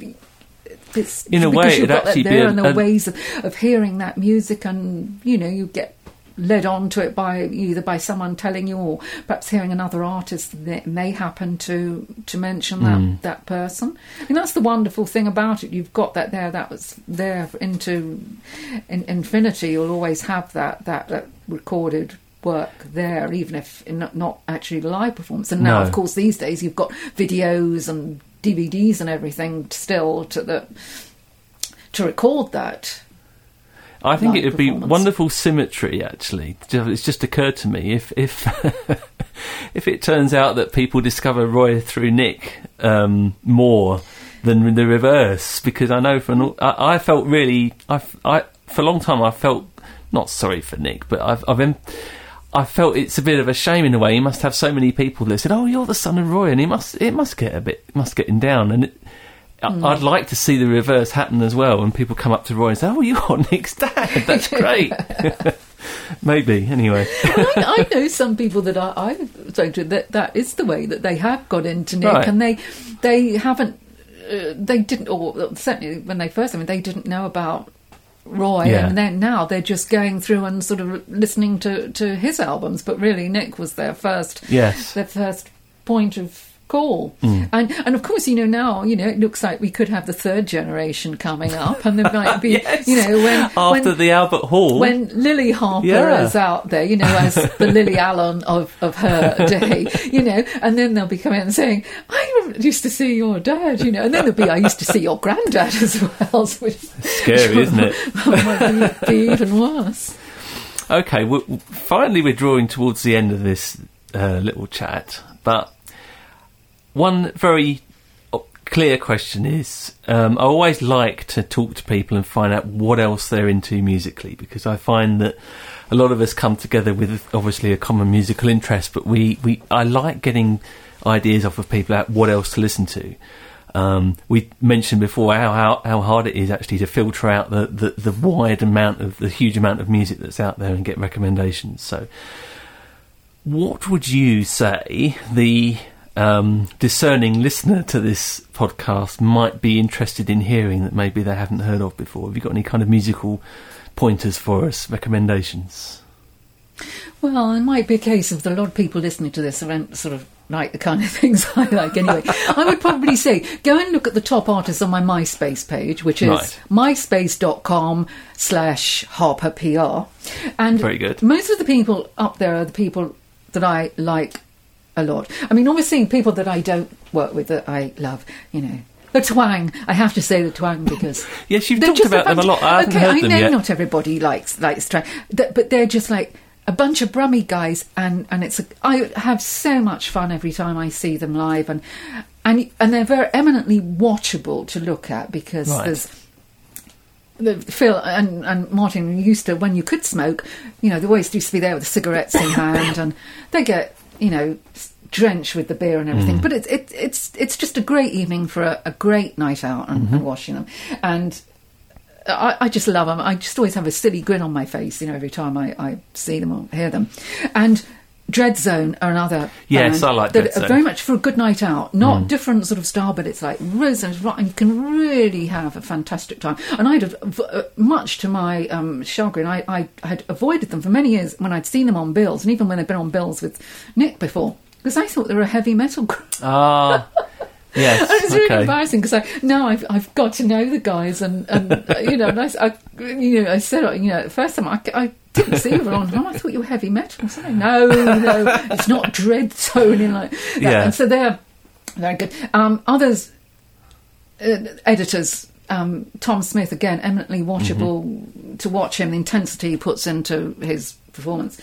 it's, in a way, it'd actually be and there are ways of hearing that music, and you get led on to it by someone telling you, or perhaps hearing another artist that may happen to mention that person. And that's the wonderful thing about it. You've got that there. That was there into infinity. You'll always have that recorded work there, even if not actually live performance. And now, of course, these days you've got videos and DVDs and everything still to record that. I think it would be wonderful symmetry, actually. It's just occurred to me, if if it turns out that people discover Roy through Nick more than the reverse, because I know I felt really, for a long time I felt not sorry for Nick, but I felt it's a bit of a shame in a way. He must have so many people that said, "Oh, you're the son of Roy," and it must get him down. And I'd like to see the reverse happen as well, when people come up to Roy and say, "Oh, you're Nick's dad. That's great." Maybe anyway. I know some people that I've spoken to that is the way that they have got into Nick, right. And they haven't, they didn't, or certainly when they first, they didn't know about Roy, and then now they're just going through and sort of listening to his albums, but really Nick was their first point of call. And of course, now, it looks like we could have the third generation coming up, and there might be, Yes. when After the Albert Hall. when Lily Harper Yeah. is out there, as the Lily Allen of her day, and then they'll be coming and saying, I used to see your dad, and then there'll be, I used to see your granddad as well. Which Scary, isn't it? might be even worse. Okay, finally we're drawing towards the end of this little chat, but one very clear question is, I always like to talk to people and find out what else they're into musically, because I find that a lot of us come together with obviously a common musical interest, but I like getting ideas off of people about what else to listen to. We mentioned before how hard it is actually to filter out the huge amount of music that's out there and get recommendations. So what would you say the discerning listener to this podcast might be interested in hearing that maybe they haven't heard of before? Have you got any kind of musical pointers for us, recommendations? Well, it might be a case of that a lot of people listening to this aren't sort of like the kind of things I like anyway. I would probably say go and look at the top artists on my MySpace page, which is myspace.com/HarperPR. And very good. Most of the people up there are the people that I like a lot. I mean, obviously people that I don't work with that I love, The Twang, I have to say The Twang, because yes, you've talked about them a lot. I haven't heard them I know yet. not everybody likes Twang, but they're just like a bunch of Brummie guys, and I have so much fun every time I see them live, and they're very eminently watchable to look at, because there's Phil and Martin used to, when you could smoke, they always used to be there with the cigarettes in hand, and they get drenched with the beer and everything. But it's just a great evening for a great night out and watching them. And I just love them. I just always have a silly grin on my face, every time I see them or hear them. And Dreadzone are another yes, band I like that Dreadzone. are very much for a good night out. Not different sort of style, but it's like rhythms, and you can really have a fantastic time. And much to my chagrin, I had avoided them for many years when I'd seen them on bills, and even when they'd been on bills with Nick before, because I thought they were a heavy metal group. Ah, yes. And it's really embarrassing, because now I've got to know the guys, and and I said, the first time I didn't see you on. I thought you were heavy metal. So no, it's not Dreadzone like that. Yeah. And so they're very good. Others, editors. Tom Smith, again, eminently watchable to watch him. The intensity he puts into his performance.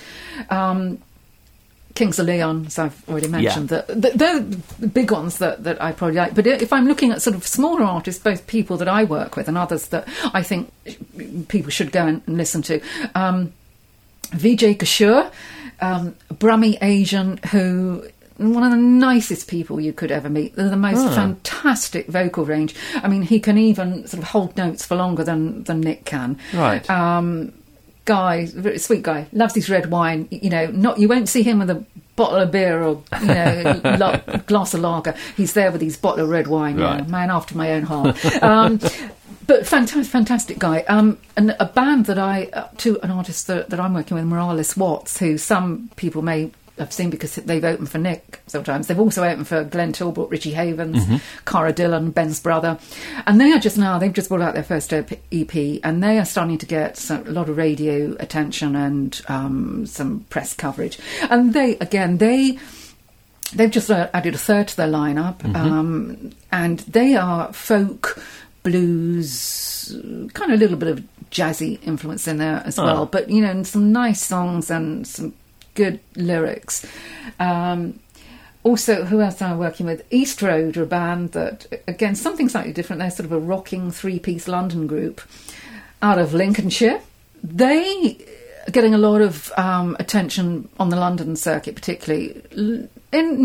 Kings of Leon, as I've already mentioned, they're the big ones that I probably like. But if I'm looking at sort of smaller artists, both people that I work with and others that I think people should go and listen to, Vijay Kishore, Brummie Asian, who one of the nicest people you could ever meet. They're the most fantastic vocal range. I mean, he can even sort of hold notes for longer than Nick can. Right. Guy, very sweet guy, loves his red wine. You won't see him with a bottle of beer or glass of lager. He's there with his bottle of red wine. Right. Man after my own heart. But fantastic guy. And a band that an artist that I'm working with, Morales Watts, who some people may have seen because they've opened for Nick sometimes. They've also opened for Glenn Tilbrook, Richie Havens, Cara Dillon, Ben's brother. And they've just brought out their first EP, and they are starting to get a lot of radio attention and some press coverage. And they've just added a third to their lineup, and they are folk, blues, kind of a little bit of jazzy influence in there as well. But, and some nice songs and some good lyrics. Also, who else am I working with? East Road are a band that, again, something slightly different. They're sort of a rocking three-piece London group out of Lincolnshire. They are getting a lot of attention on the London circuit, particularly, in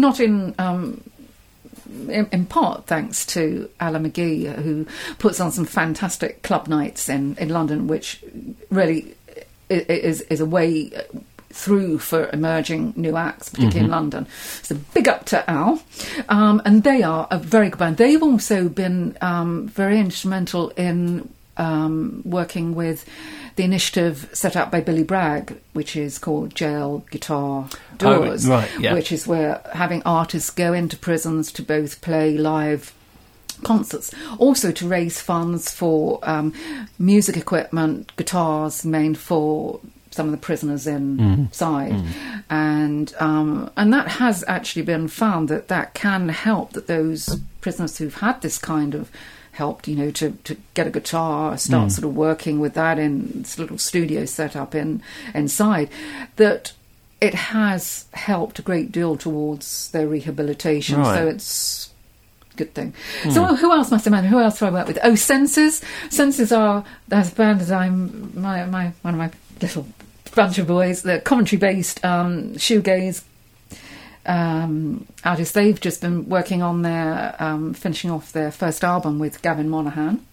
part thanks to Alan McGee, who puts on some fantastic club nights in London, which really is a way through for emerging new acts, particularly in London. So big up to Al. And they are a very good band. They've also been very instrumental in working with the initiative set up by Billy Bragg, which is called Jail Guitar Tours, which is where having artists go into prisons to both play live concerts, also to raise funds for music equipment, guitars made for some of the prisoners inside, and that has actually been found that can help, that those prisoners who've had this kind of helped, you know, to get a guitar, start sort of working with that in this little studio set up inside, that it has helped a great deal towards their rehabilitation. Right. So it's a good thing. So who else must I mention? Who else do I work with? Oh, Senses. Senses are, as a band that I'm, one of my little bunch of boys, they're Coventry-based shoegaze artists. They've just been working on their finishing off their first album with Gavin Monaghan.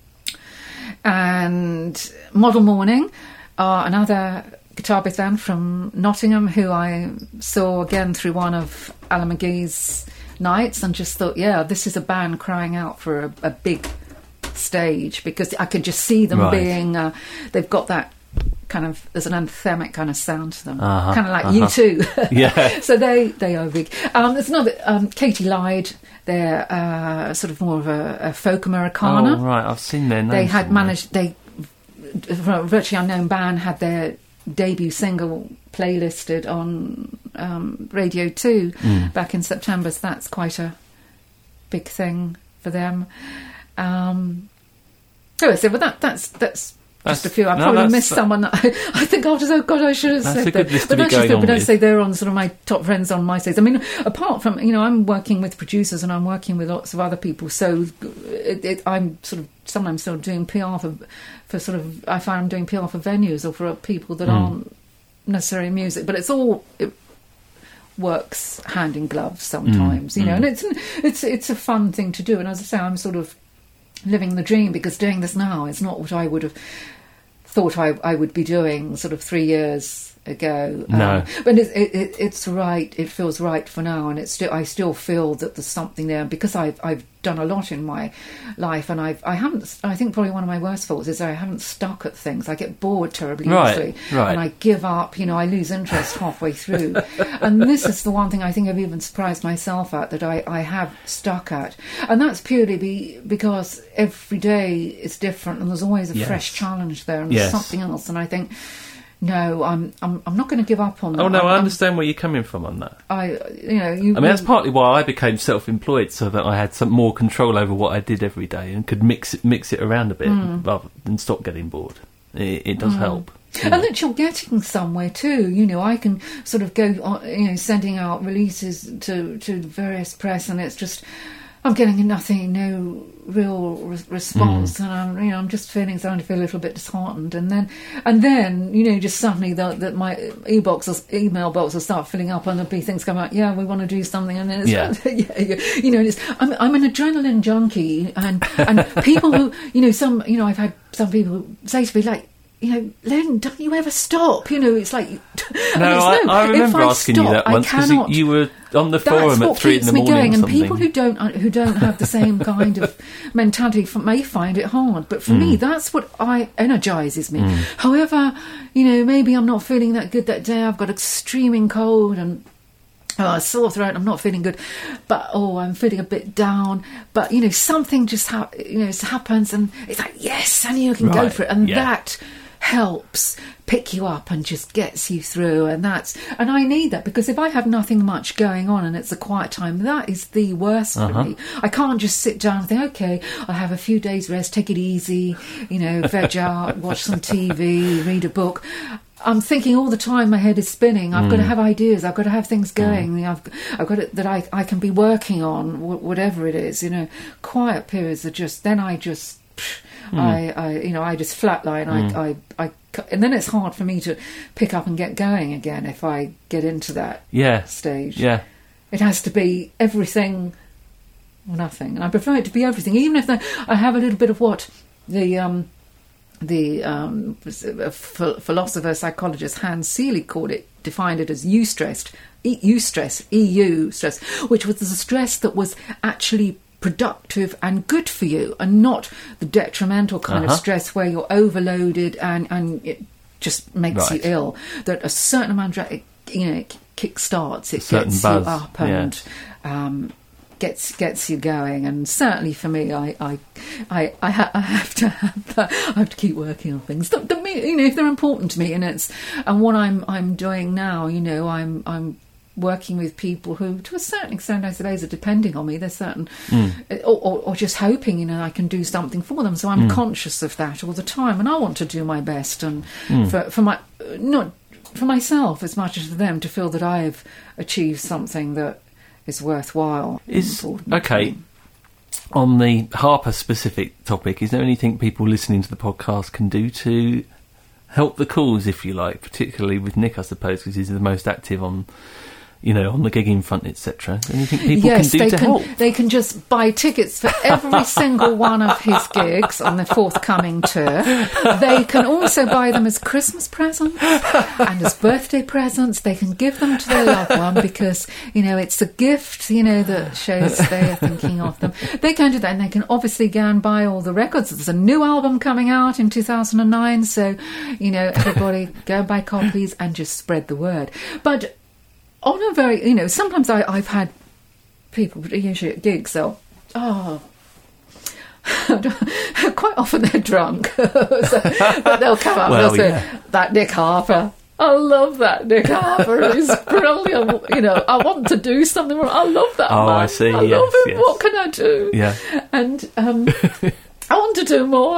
And Model Morning are another guitar-based band from Nottingham who I saw again through one of Alan McGee's nights and just thought, yeah, this is a band crying out for a big stage, because I could just see them being they've got that kind of, there's an anthemic kind of sound to them, kind of like U2. Yeah. So they are big. There's another, Katie Lyde. They're sort of more of a folk Americana. Oh, right, I've seen their names. They had managed, Virtually Unknown Band had their debut single playlisted on Radio 2 back in September, so that's quite a big thing for them. So that's just a few. I probably missed someone. I think after, oh God, I should have said that. But that's just it. But I say they're on sort of my top friends on MySpace. I mean, apart from, you know, I'm working with producers and I'm working with lots of other people. So I'm sort of sometimes still doing PR for sort of, I find I'm doing PR for venues or for people that aren't necessarily music. But it works hand in glove sometimes, you know. And it's a fun thing to do. And as I say, I'm sort of living the dream, because doing this now is not what I would have thought I would be doing sort of 3 years ago. No. But it's right, it feels right for now, and I still feel that there's something there, because I've done a lot in my life, and I think probably one of my worst faults is I haven't stuck at things. I get bored terribly easily, and I give up, you know, I lose interest halfway through. And this is the one thing I think I've even surprised myself at, that I have stuck at. And that's purely because every day is different, and there's always a fresh challenge there, and there's something else. And I think, no, I'm not going to give up on that. Oh no, I understand where you're coming from on that. I mean, that's partly why I became self-employed, so that I had some more control over what I did every day and could mix it around a bit rather than stop getting bored. It does help. And that you're getting somewhere too. You know, I can sort of go, you know, sending out releases to various press, and it's just, I'm getting no real response, and I'm just starting to feel a little bit disheartened, and then you know, just suddenly that my email box will start filling up, and there'll be things come out. Yeah, we want to do something, and then it's you know, I'm an adrenaline junkie, and people who, you know, I've had some people say to me, like, you know, Len, don't you ever stop? You know, it's like... I remember asking you that once, because you were on the forum at 3 in the morning or something. And people who don't have the same kind of mentality may find it hard. But for me, that's what energises me. However, you know, maybe I'm not feeling that good that day. I've got a streaming cold and... a sore throat, I'm not feeling good, but I'm feeling a bit down. But, you know, something just happens, and it's like, yes, and you can go for it. And that helps pick you up and just gets you through. And I need that, because if I have nothing much going on and it's a quiet time, that is the worst for me. I can't just sit down and think, okay, I'll have a few days rest, take it easy, you know, veg out, watch some TV, read a book. I'm thinking all the time, my head is spinning. I've got to have ideas. I've got to have things going. I've got it that I can be working on, whatever it is. You know, quiet periods are just. Then I just flatline. And then it's hard for me to pick up and get going again if I get into that stage. Yeah, it has to be everything or nothing, and I prefer it to be everything, even if I have a little bit of what the philosopher, psychologist Hans Seelig defined it as EU stress, which was the stress that was actually productive and good for you, and not the detrimental kind of stress where you're overloaded and it just makes you ill. That a certain amount of, it kick-starts, it gets buzz. you up and gets you going. And certainly for me, I have to have that. I have to keep working on things that if they're important to me, and what I'm doing now. I'm working with people who, to a certain extent, I suppose, are depending on me. They're certain, or just hoping, I can do something for them. So I'm conscious of that all the time, and I want to do my best, and for myself as much as for them, to feel that I've achieved something that is worthwhile. Okay. On the Harper specific topic, is there anything people listening to the podcast can do to help the cause, if you like, particularly with Nick, I suppose, because he's the most active on the gigging front, etc. Anything people can do to help? They can just buy tickets for every single one of his gigs on the forthcoming tour. They can also buy them as Christmas presents and as birthday presents. They can give them to their loved one because, it's a gift, that shows they are thinking of them. They can do that, and they can obviously go and buy all the records. There's a new album coming out in 2009, so, everybody go and buy copies and just spread the word. But on a very, sometimes I've had people, usually at gigs, quite often they're drunk, but they'll come up and they'll say, that Nick Harper, I love that Nick Harper, he's brilliant, I want to do something, I love that man. I see, I love him, what can I do? Yeah. And I want to do more,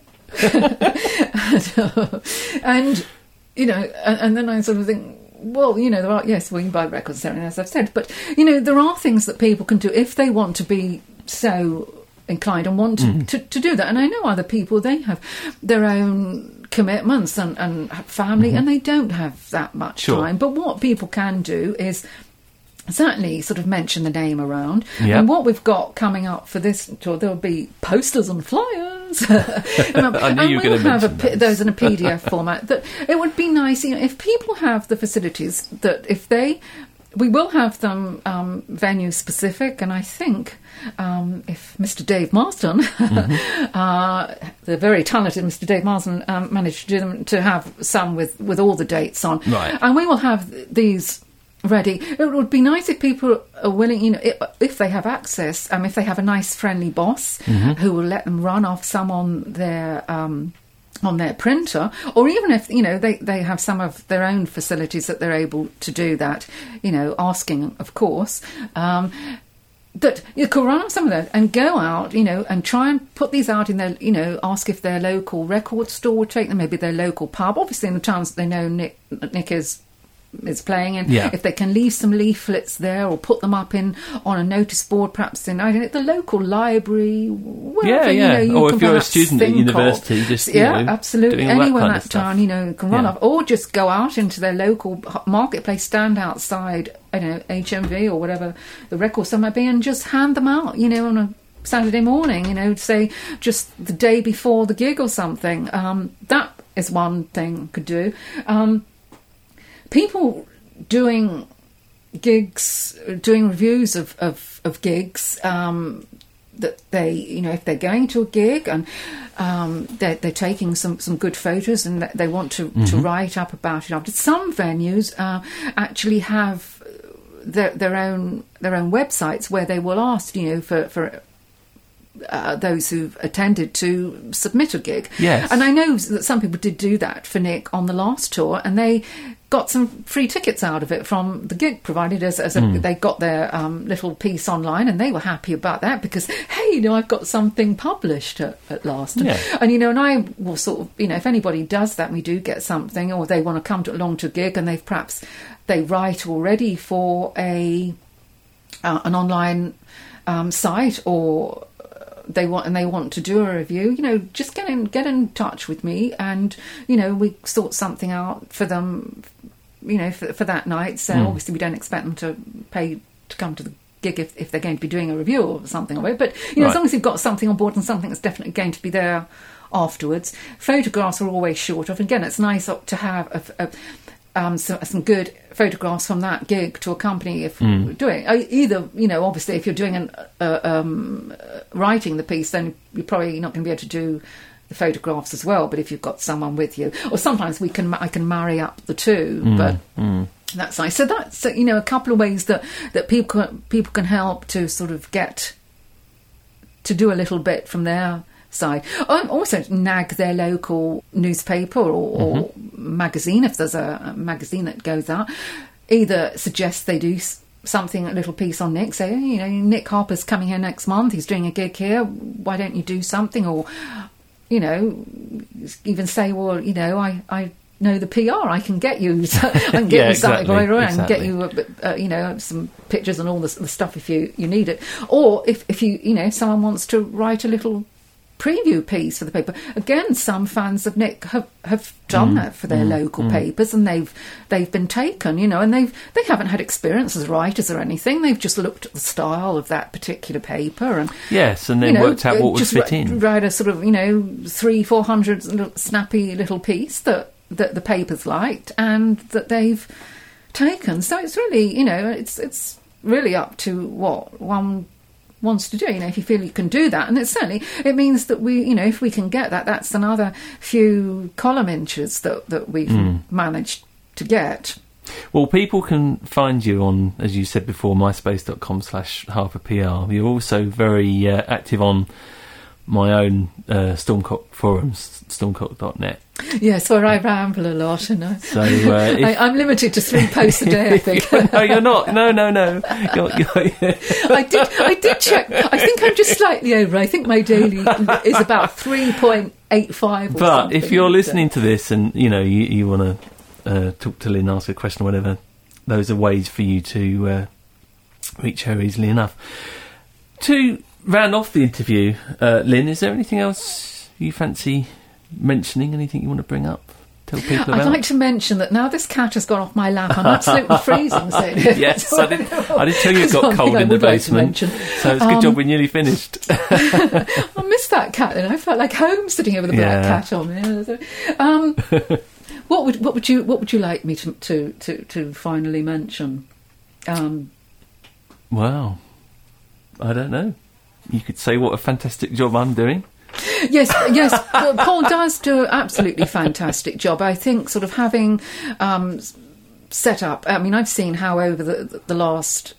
and then I sort of think, well, there are, we can buy records, as I've said, but, there are things that people can do if they want to be so inclined and want to do that. And I know other people, they have their own commitments and family, and they don't have that much time. But what people can do is certainly sort of mention the name around. And what we've got coming up for this tour, there'll be posters and flyers. I knew you were going to mention those in a PDF format. That it would be nice, if people have the facilities, that we will have them venue specific, and I think if Mr. Dave Marston, the very talented Mr. Dave Marston, managed to do them, to have some with all the dates on, and we will have these ready. It would be nice if people are willing, if they have access, if they have a nice friendly boss who will let them run off some on their printer, or even if they have some of their own facilities that they're able to do that, asking, of course, that you could run off some of that and go out, and try and put these out in their, ask if their local record store would take them, maybe their local pub, obviously in the towns that they know Nick is playing in. If they can leave some leaflets there or put them up on a notice board, perhaps in the local library, wherever, or if you're a student at university, just absolutely, anyone in that town, can run off, or just go out into their local marketplace, stand outside, HMV or whatever the record store might be, and just hand them out, on a Saturday morning, say just the day before the gig or something. That is one thing could do. People doing gigs, doing reviews of gigs, that they, if they're going to a gig and they're taking some good photos and they want to write up about it after. Some venues actually have their own websites where they will ask, for those who've attended to submit a gig. And I know that some people did do that for Nick on the last tour, and they got some free tickets out of it from the gig provided they got their little piece online, and they were happy about that because, hey, I've got something published at last. And and I will sort of, if anybody does that, we do get something, or they want to come along to a gig and they write already for an online site, or they want to do a review, just get in touch with me, and we sort something out for them, for that night. So obviously we don't expect them to pay to come to the gig if they're going to be doing a review or something of it, but as long as you've got something on board and something that's definitely going to be there afterwards. Photographs are always short of. Again, it's nice to have some good photographs from that gig to accompany if we're doing either. Obviously, if you're doing writing the piece, then you're probably not going to be able to do the photographs as well. But if you've got someone with you, or sometimes I can marry up the two. But that's nice. So that's a couple of ways that people can help to sort of get to do a little bit from their side. Also nag their local newspaper or magazine if there's a magazine that goes out. Either suggest they do something, a little piece on Nick, say, Nick Harper's coming here next month, he's doing a gig here, why don't you do something? Or even say, well, I know the PR, I can get you something and get you some pictures and all the stuff if you need it. Or if you someone wants to write a little preview piece for the paper. Again, some fans of Nick have done that for their local papers, and they've been taken, and they haven't had experience as writers or anything. They've just looked at the style of that particular paper and then worked out what would fit in. Write a sort of 300-400 snappy little piece that the paper's liked and that they've taken. So it's really it's really up to what one wants to do, if you feel you can do that. And it means that we, if we can get that, that's another few column inches that we've managed to get. Well, people can find you on, as you said before, myspace.com/HarperPR. You're also very active on my own Stormcock forums, stormcock.net. Yes, where I ramble a lot, So I'm limited to 3 posts a day, I think. No, you're not. No. I did check. I think I'm just slightly over. I think my daily is about 3.85. But if you're listening to this and you want to talk to Lynn, ask a question or whatever, those are ways for you to reach her easily enough. To round off the interview, Lynn, is there anything else you fancy mentioning? Anything you want to bring up? Tell people about? I'd like to mention that now this cat has gone off my lap, I'm absolutely freezing. So yes, I did tell you it got cold in the basement. So it's a good job we're nearly finished. I missed that cat, and I felt like home sitting over the black cat on me. What would you like me to finally mention? Well, I don't know. You could say what a fantastic job I'm doing. Yes. Well, Paul does do an absolutely fantastic job. I think sort of having set up. I mean, I've seen how over the last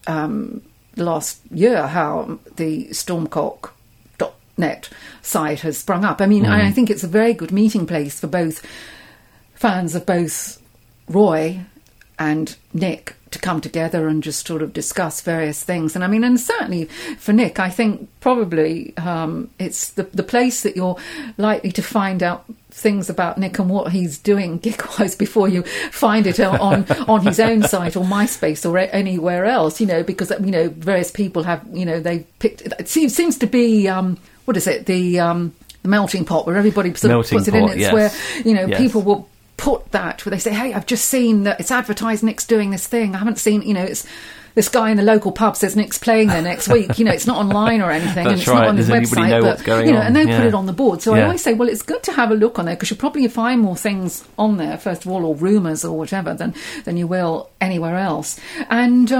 year how the Stormcock.net site has sprung up. I mean, I think it's a very good meeting place for both fans of both Roy and Nick to come together and just sort of discuss various things. And I mean, and certainly for Nick, I think probably it's the place that you're likely to find out things about Nick and what he's doing gig-wise before you find it on his own site or MySpace or anywhere else, because, various people have, they've picked... It seems to be, what is it, the melting pot where everybody sort of puts it in. It's where, people will put that where they say, hey, I've just seen that it's advertised Nick's doing this thing. I haven't seen, it's this guy in the local pub says Nick's playing there next week. It's not online or anything. That's and it's right. not on his website. Know what's going on? And they put it on the board. So I always say, well, it's good to have a look on there because you'll probably find more things on there, first of all, or rumours or whatever, than you will anywhere else. And,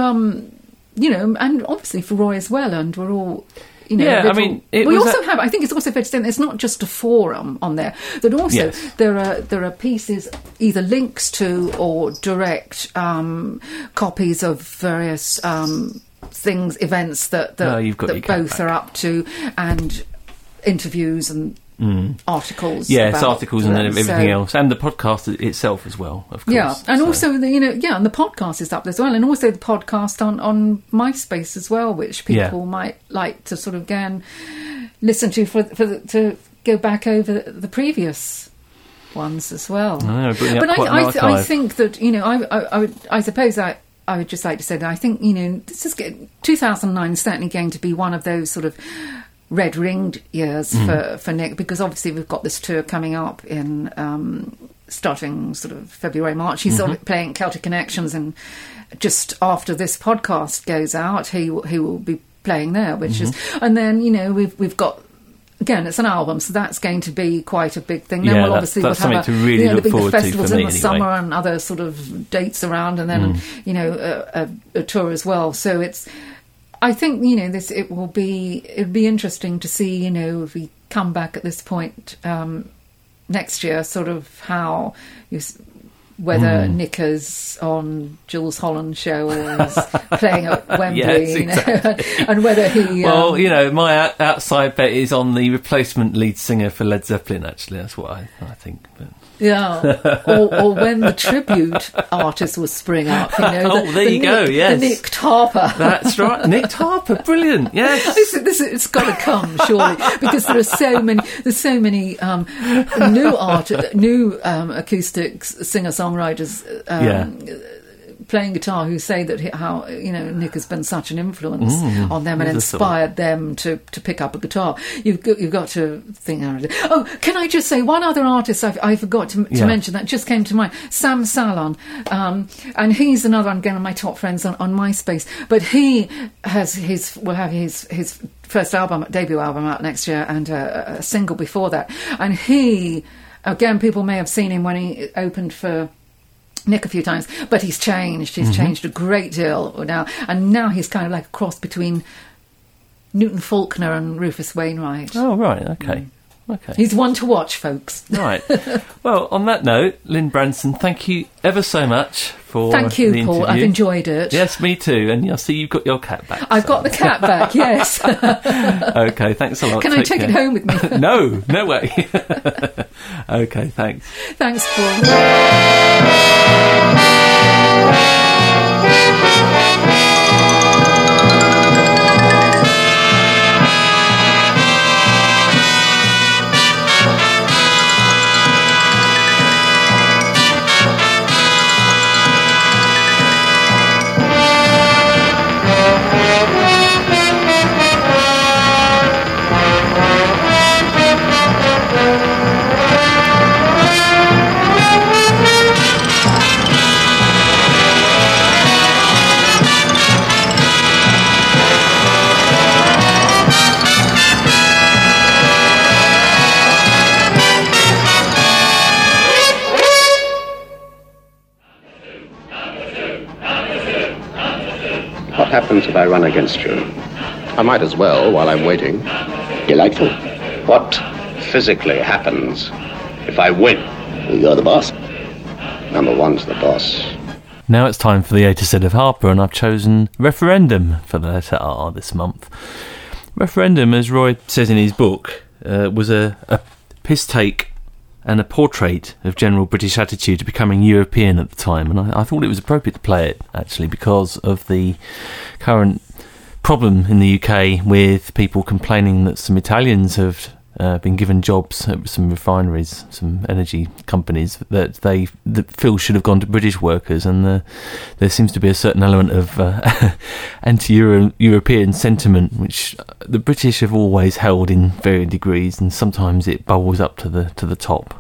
and obviously for Roy as well. And we're all... I think it's also fair to say that it's not just a forum on there. That also there are pieces, either links to or direct copies of various things, events that both are up to, and interviews and articles. Yes, articles and then everything else, and the podcast itself as well, of course. Yeah, and also and the podcast is up as well, and also the podcast on MySpace as well, which people might like to sort of again listen to to go back over the previous ones as well. But I think that I suppose I would just like to say that I think 2009 is certainly going to be one of those sort of red-ringed years for Nick, because obviously we've got this tour coming up in starting sort of February, March. He's sort of playing Celtic Connections, and just after this podcast goes out, he will be playing there, which is, and then we've got again, it's an album, so that's going to be quite a big thing. Then Yeah, we'll that's obviously something have to really look the forward to festivals for me in the anyway. summer and other sort of dates around, and then a tour as well. So it's, I think it would be interesting to see if we come back at this point next year, sort of how whether Nick is on Jules Holland's show or is playing at Wembley, Yes, exactly. and whether he... Well, my outside bet is on the replacement lead singer for Led Zeppelin, actually. That's what I think. But. Yeah, or when the tribute artist will spring up. There you go, yes. The Nick Tarper. That's right, Nick Tarper, brilliant, yes. It's got to come, surely, because there's so many new acoustic singer-songwriters playing guitar who say that how Nick has been such an influence on them and inspired them to pick up a guitar. You've got to think. Oh, can I just say one other artist I forgot to mention that just came to mind? Sam Salon, and he's another one, again, of my top friends on MySpace. But he will have his first debut album out next year, and a single before that. And he, again, people may have seen him when he opened for Nick a few times, but he's changed. He's changed a great deal now, and now he's kind of like a cross between Newton Faulkner and Rufus Wainwright. Oh, right, okay. He's one to watch, folks. Right. Well, on that note, Lynn Branson, thank you ever so much for Thank you, the Paul. interview. I've enjoyed it. Yes, me too. And I see you've got your cat back. I've got the cat back, yes. Okay, thanks a lot. Can I take it home with me? No way. Okay, thanks. Thanks, Paul. What happens if I run against you? I might as well while I'm waiting. Delightful. What physically happens if I win? You're the boss. Number one's the boss. Now it's time for the A to Z of Harper, and I've chosen Referendum for the letter R this month. Referendum, as Roy says in his book, was a piss take and a portrait of general British attitude to becoming European at the time, and I thought it was appropriate to play it, actually, because of the current problem in the UK with people complaining that some Italians have been given jobs at some refineries, some energy companies that feel should have gone to British workers, and there seems to be a certain element of anti-European sentiment which the British have always held in varying degrees, and sometimes it bubbles up to the top.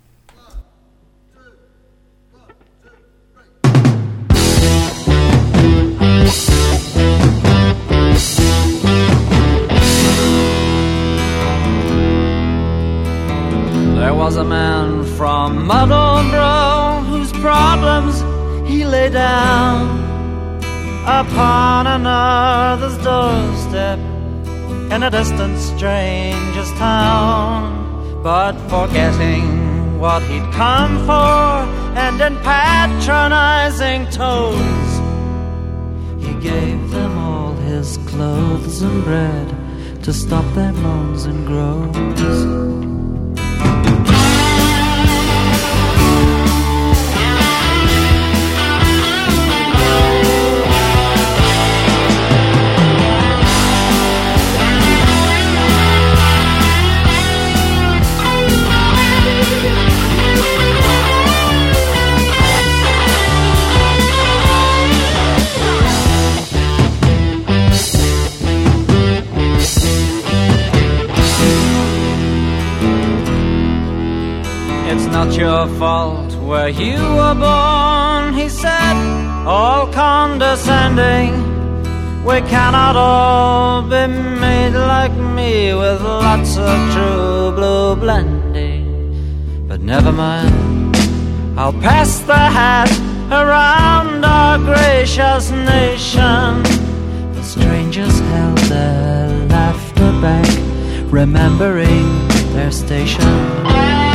There was a man from Muddleborough whose problems he lay down upon another's doorstep in a distant stranger's town. But forgetting what he'd come for, and in patronizing tones, he gave them all his clothes and bread to stop their moans and groans. It's not your fault where you were born, he said, all condescending. We cannot all be made like me, with lots of true blue blending. But never mind, I'll pass the hat around our gracious nation. The strangers held their laughter back, remembering their station.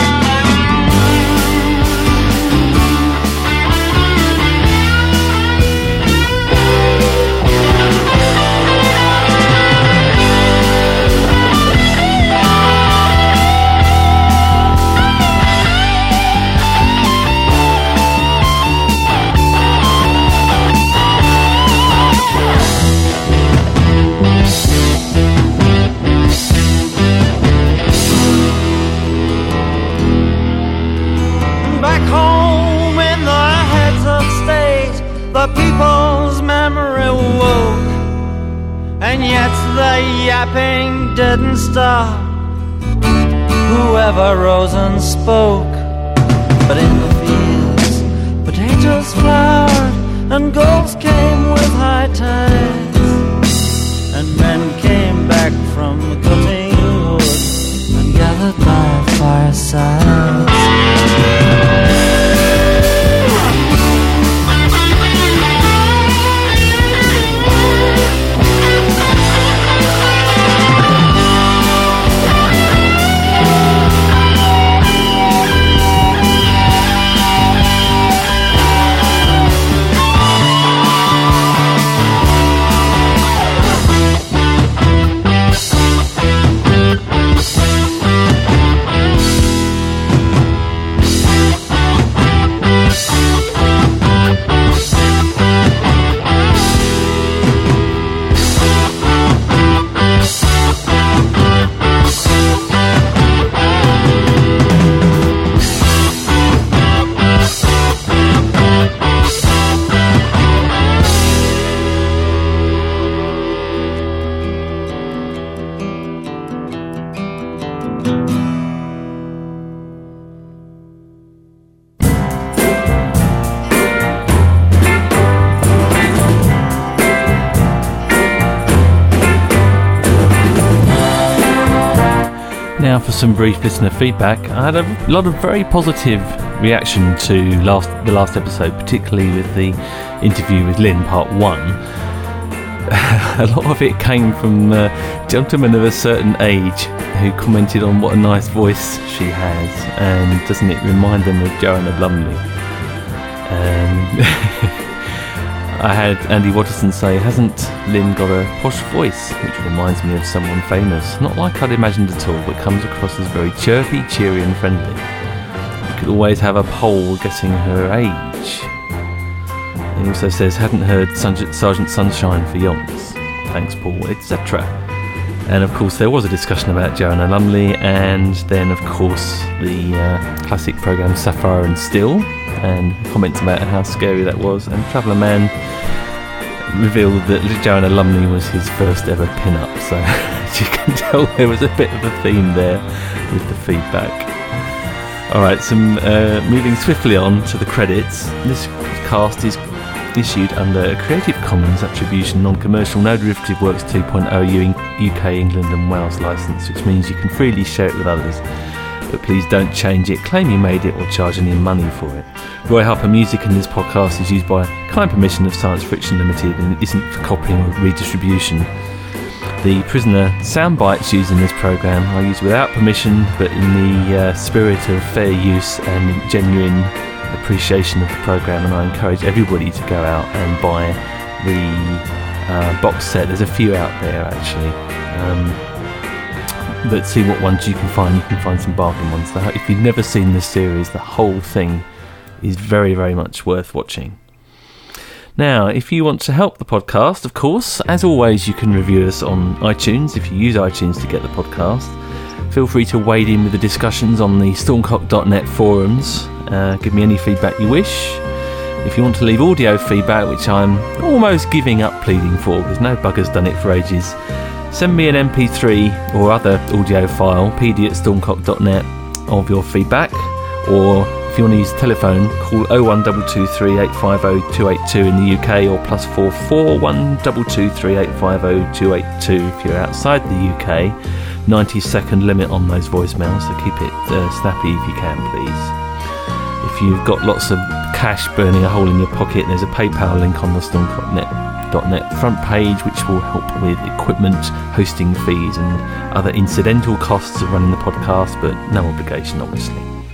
The people's memory woke, and yet the yapping didn't stop. Whoever rose and spoke. But in the fields, potatoes flowered, and gulls came with high tides, and men came back from cutting wood and gathered by firesides. Now for some brief listener feedback. I had a lot of very positive reaction to the last episode, particularly with the interview with Lynn, part 1. A lot of it came from gentlemen of a certain age who commented on what a nice voice she has, and doesn't it remind them of Joanna Lumley. I had Andy Watterson say, hasn't Lynn got a posh voice, which reminds me of someone famous? Not like I'd imagined at all, but comes across as very chirpy, cheery and friendly. You could always have a poll guessing her age. He also says, hadn't heard Sergeant Sunshine for yonks. Thanks Paul, etc. And of course there was a discussion about Joanna Lumley, and then of course the classic programme Sapphire and Still, and comments about how scary that was. And Traveller Man revealed that Joanna Lumley was his first ever pin-up, so as you can tell there was a bit of a theme there with the feedback. Alright, moving swiftly on to the credits. This cast is issued under a Creative Commons Attribution Non-Commercial No Derivative Works 2.0 UK, England and Wales licence, which means you can freely share it with others. But please don't change it, claim you made it, or charge any money for it. Roy Harper music in this podcast is used by kind permission of Science Friction Limited and isn't for copying or redistribution. The Prisoner sound bites used in this programme are used without permission, but in the spirit of fair use and genuine appreciation of the programme, and I encourage everybody to go out and buy the box set. There's a few out there actually. But see what ones you can find. You can find some bargain ones. If you've never seen this series, the whole thing is very, very much worth watching. Now, if you want to help the podcast, of course, as always, you can review us on iTunes if you use iTunes to get the podcast. Feel free to wade in with the discussions on the stormcock.net forums. Give me any feedback you wish. If you want to leave audio feedback, which I'm almost giving up pleading for because no bugger's done it for ages, send me an MP3 or other audio file, pd@stormcock.net, of your feedback. Or if if you want to use the telephone, call 01223 850 282 in the UK, or +44 1223 850 282 if you're outside the UK. 90-second limit on those voicemails, so keep it snappy if you can, please. If you've got lots of cash burning a hole in your pocket, there's a PayPal link on the stormclocknet.net front page, which will help with equipment, hosting fees and other incidental costs of running the podcast, but no obligation, obviously.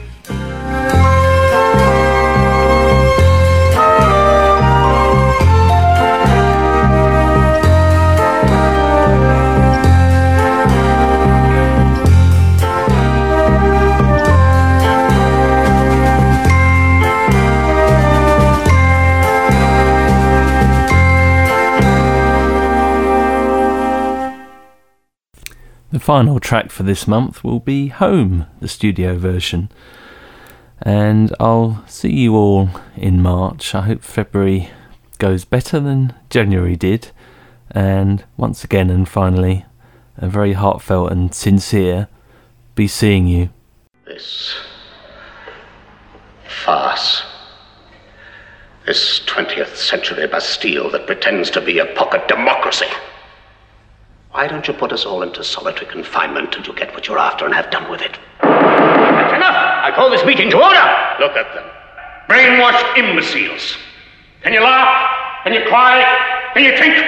The final track for this month will be Home, the studio version. And I'll see you all in March. I hope February goes better than January did. And once again and finally, a very heartfelt and sincere be seeing you. This farce. This 20th century Bastille that pretends to be a pocket democracy. Why don't you put us all into solitary confinement till you get what you're after and have done with it? That's enough! I call this meeting to order! Look at them. Brainwashed imbeciles. Can you laugh? Can you cry? Can you think?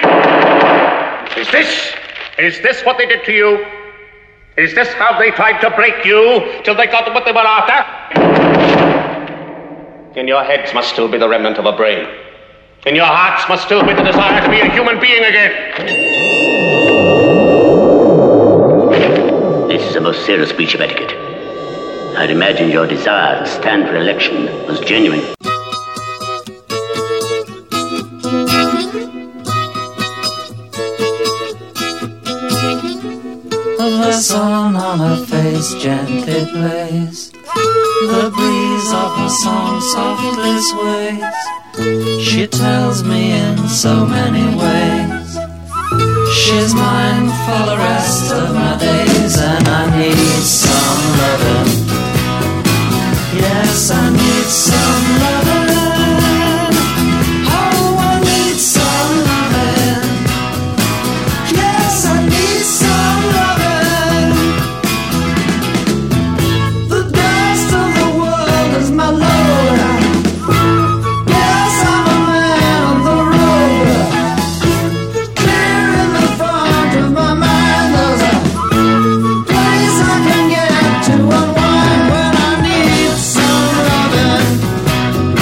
Is this what they did to you? Is this how they tried to break you till they got what they were after? In your heads must still be the remnant of a brain. In your hearts must still be the desire to be a human being again. This is a most serious breach of etiquette. I'd imagine your desire to stand for election was genuine. The sun on her face gently plays. The breeze of her song softly sways. She tells me in so many ways she's mine for the rest of my days, and I need some loving. Yes, I need some loving. Oh, I need some loving. Yes, I need some loving. The dust of the world is my load. Yes, I'm a man on the road. Clear in the front of my mind, there's a place I can get to unwind when I need some loving.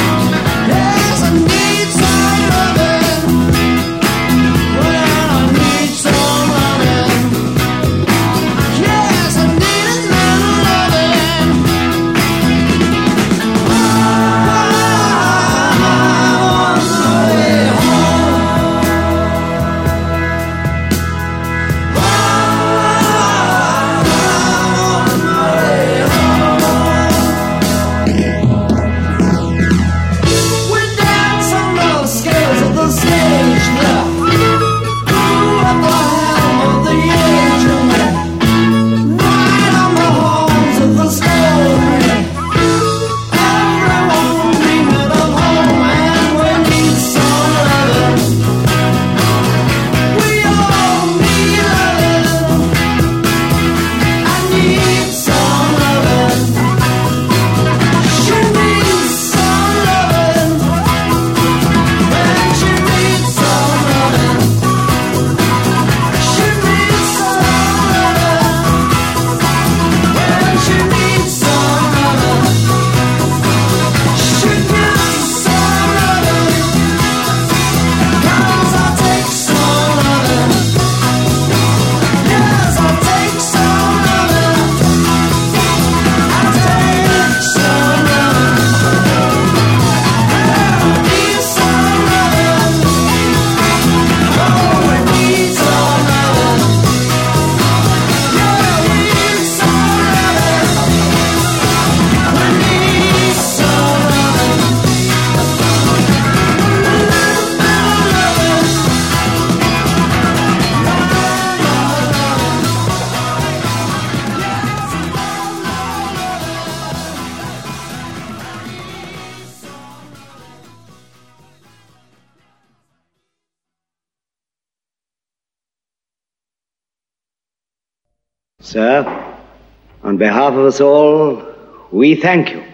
Sir, on behalf of us all, we thank you.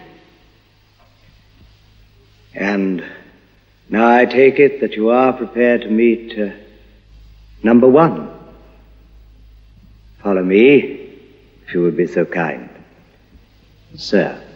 And now I take it that you are prepared to meet number one. Follow me, if you would be so kind. Sir.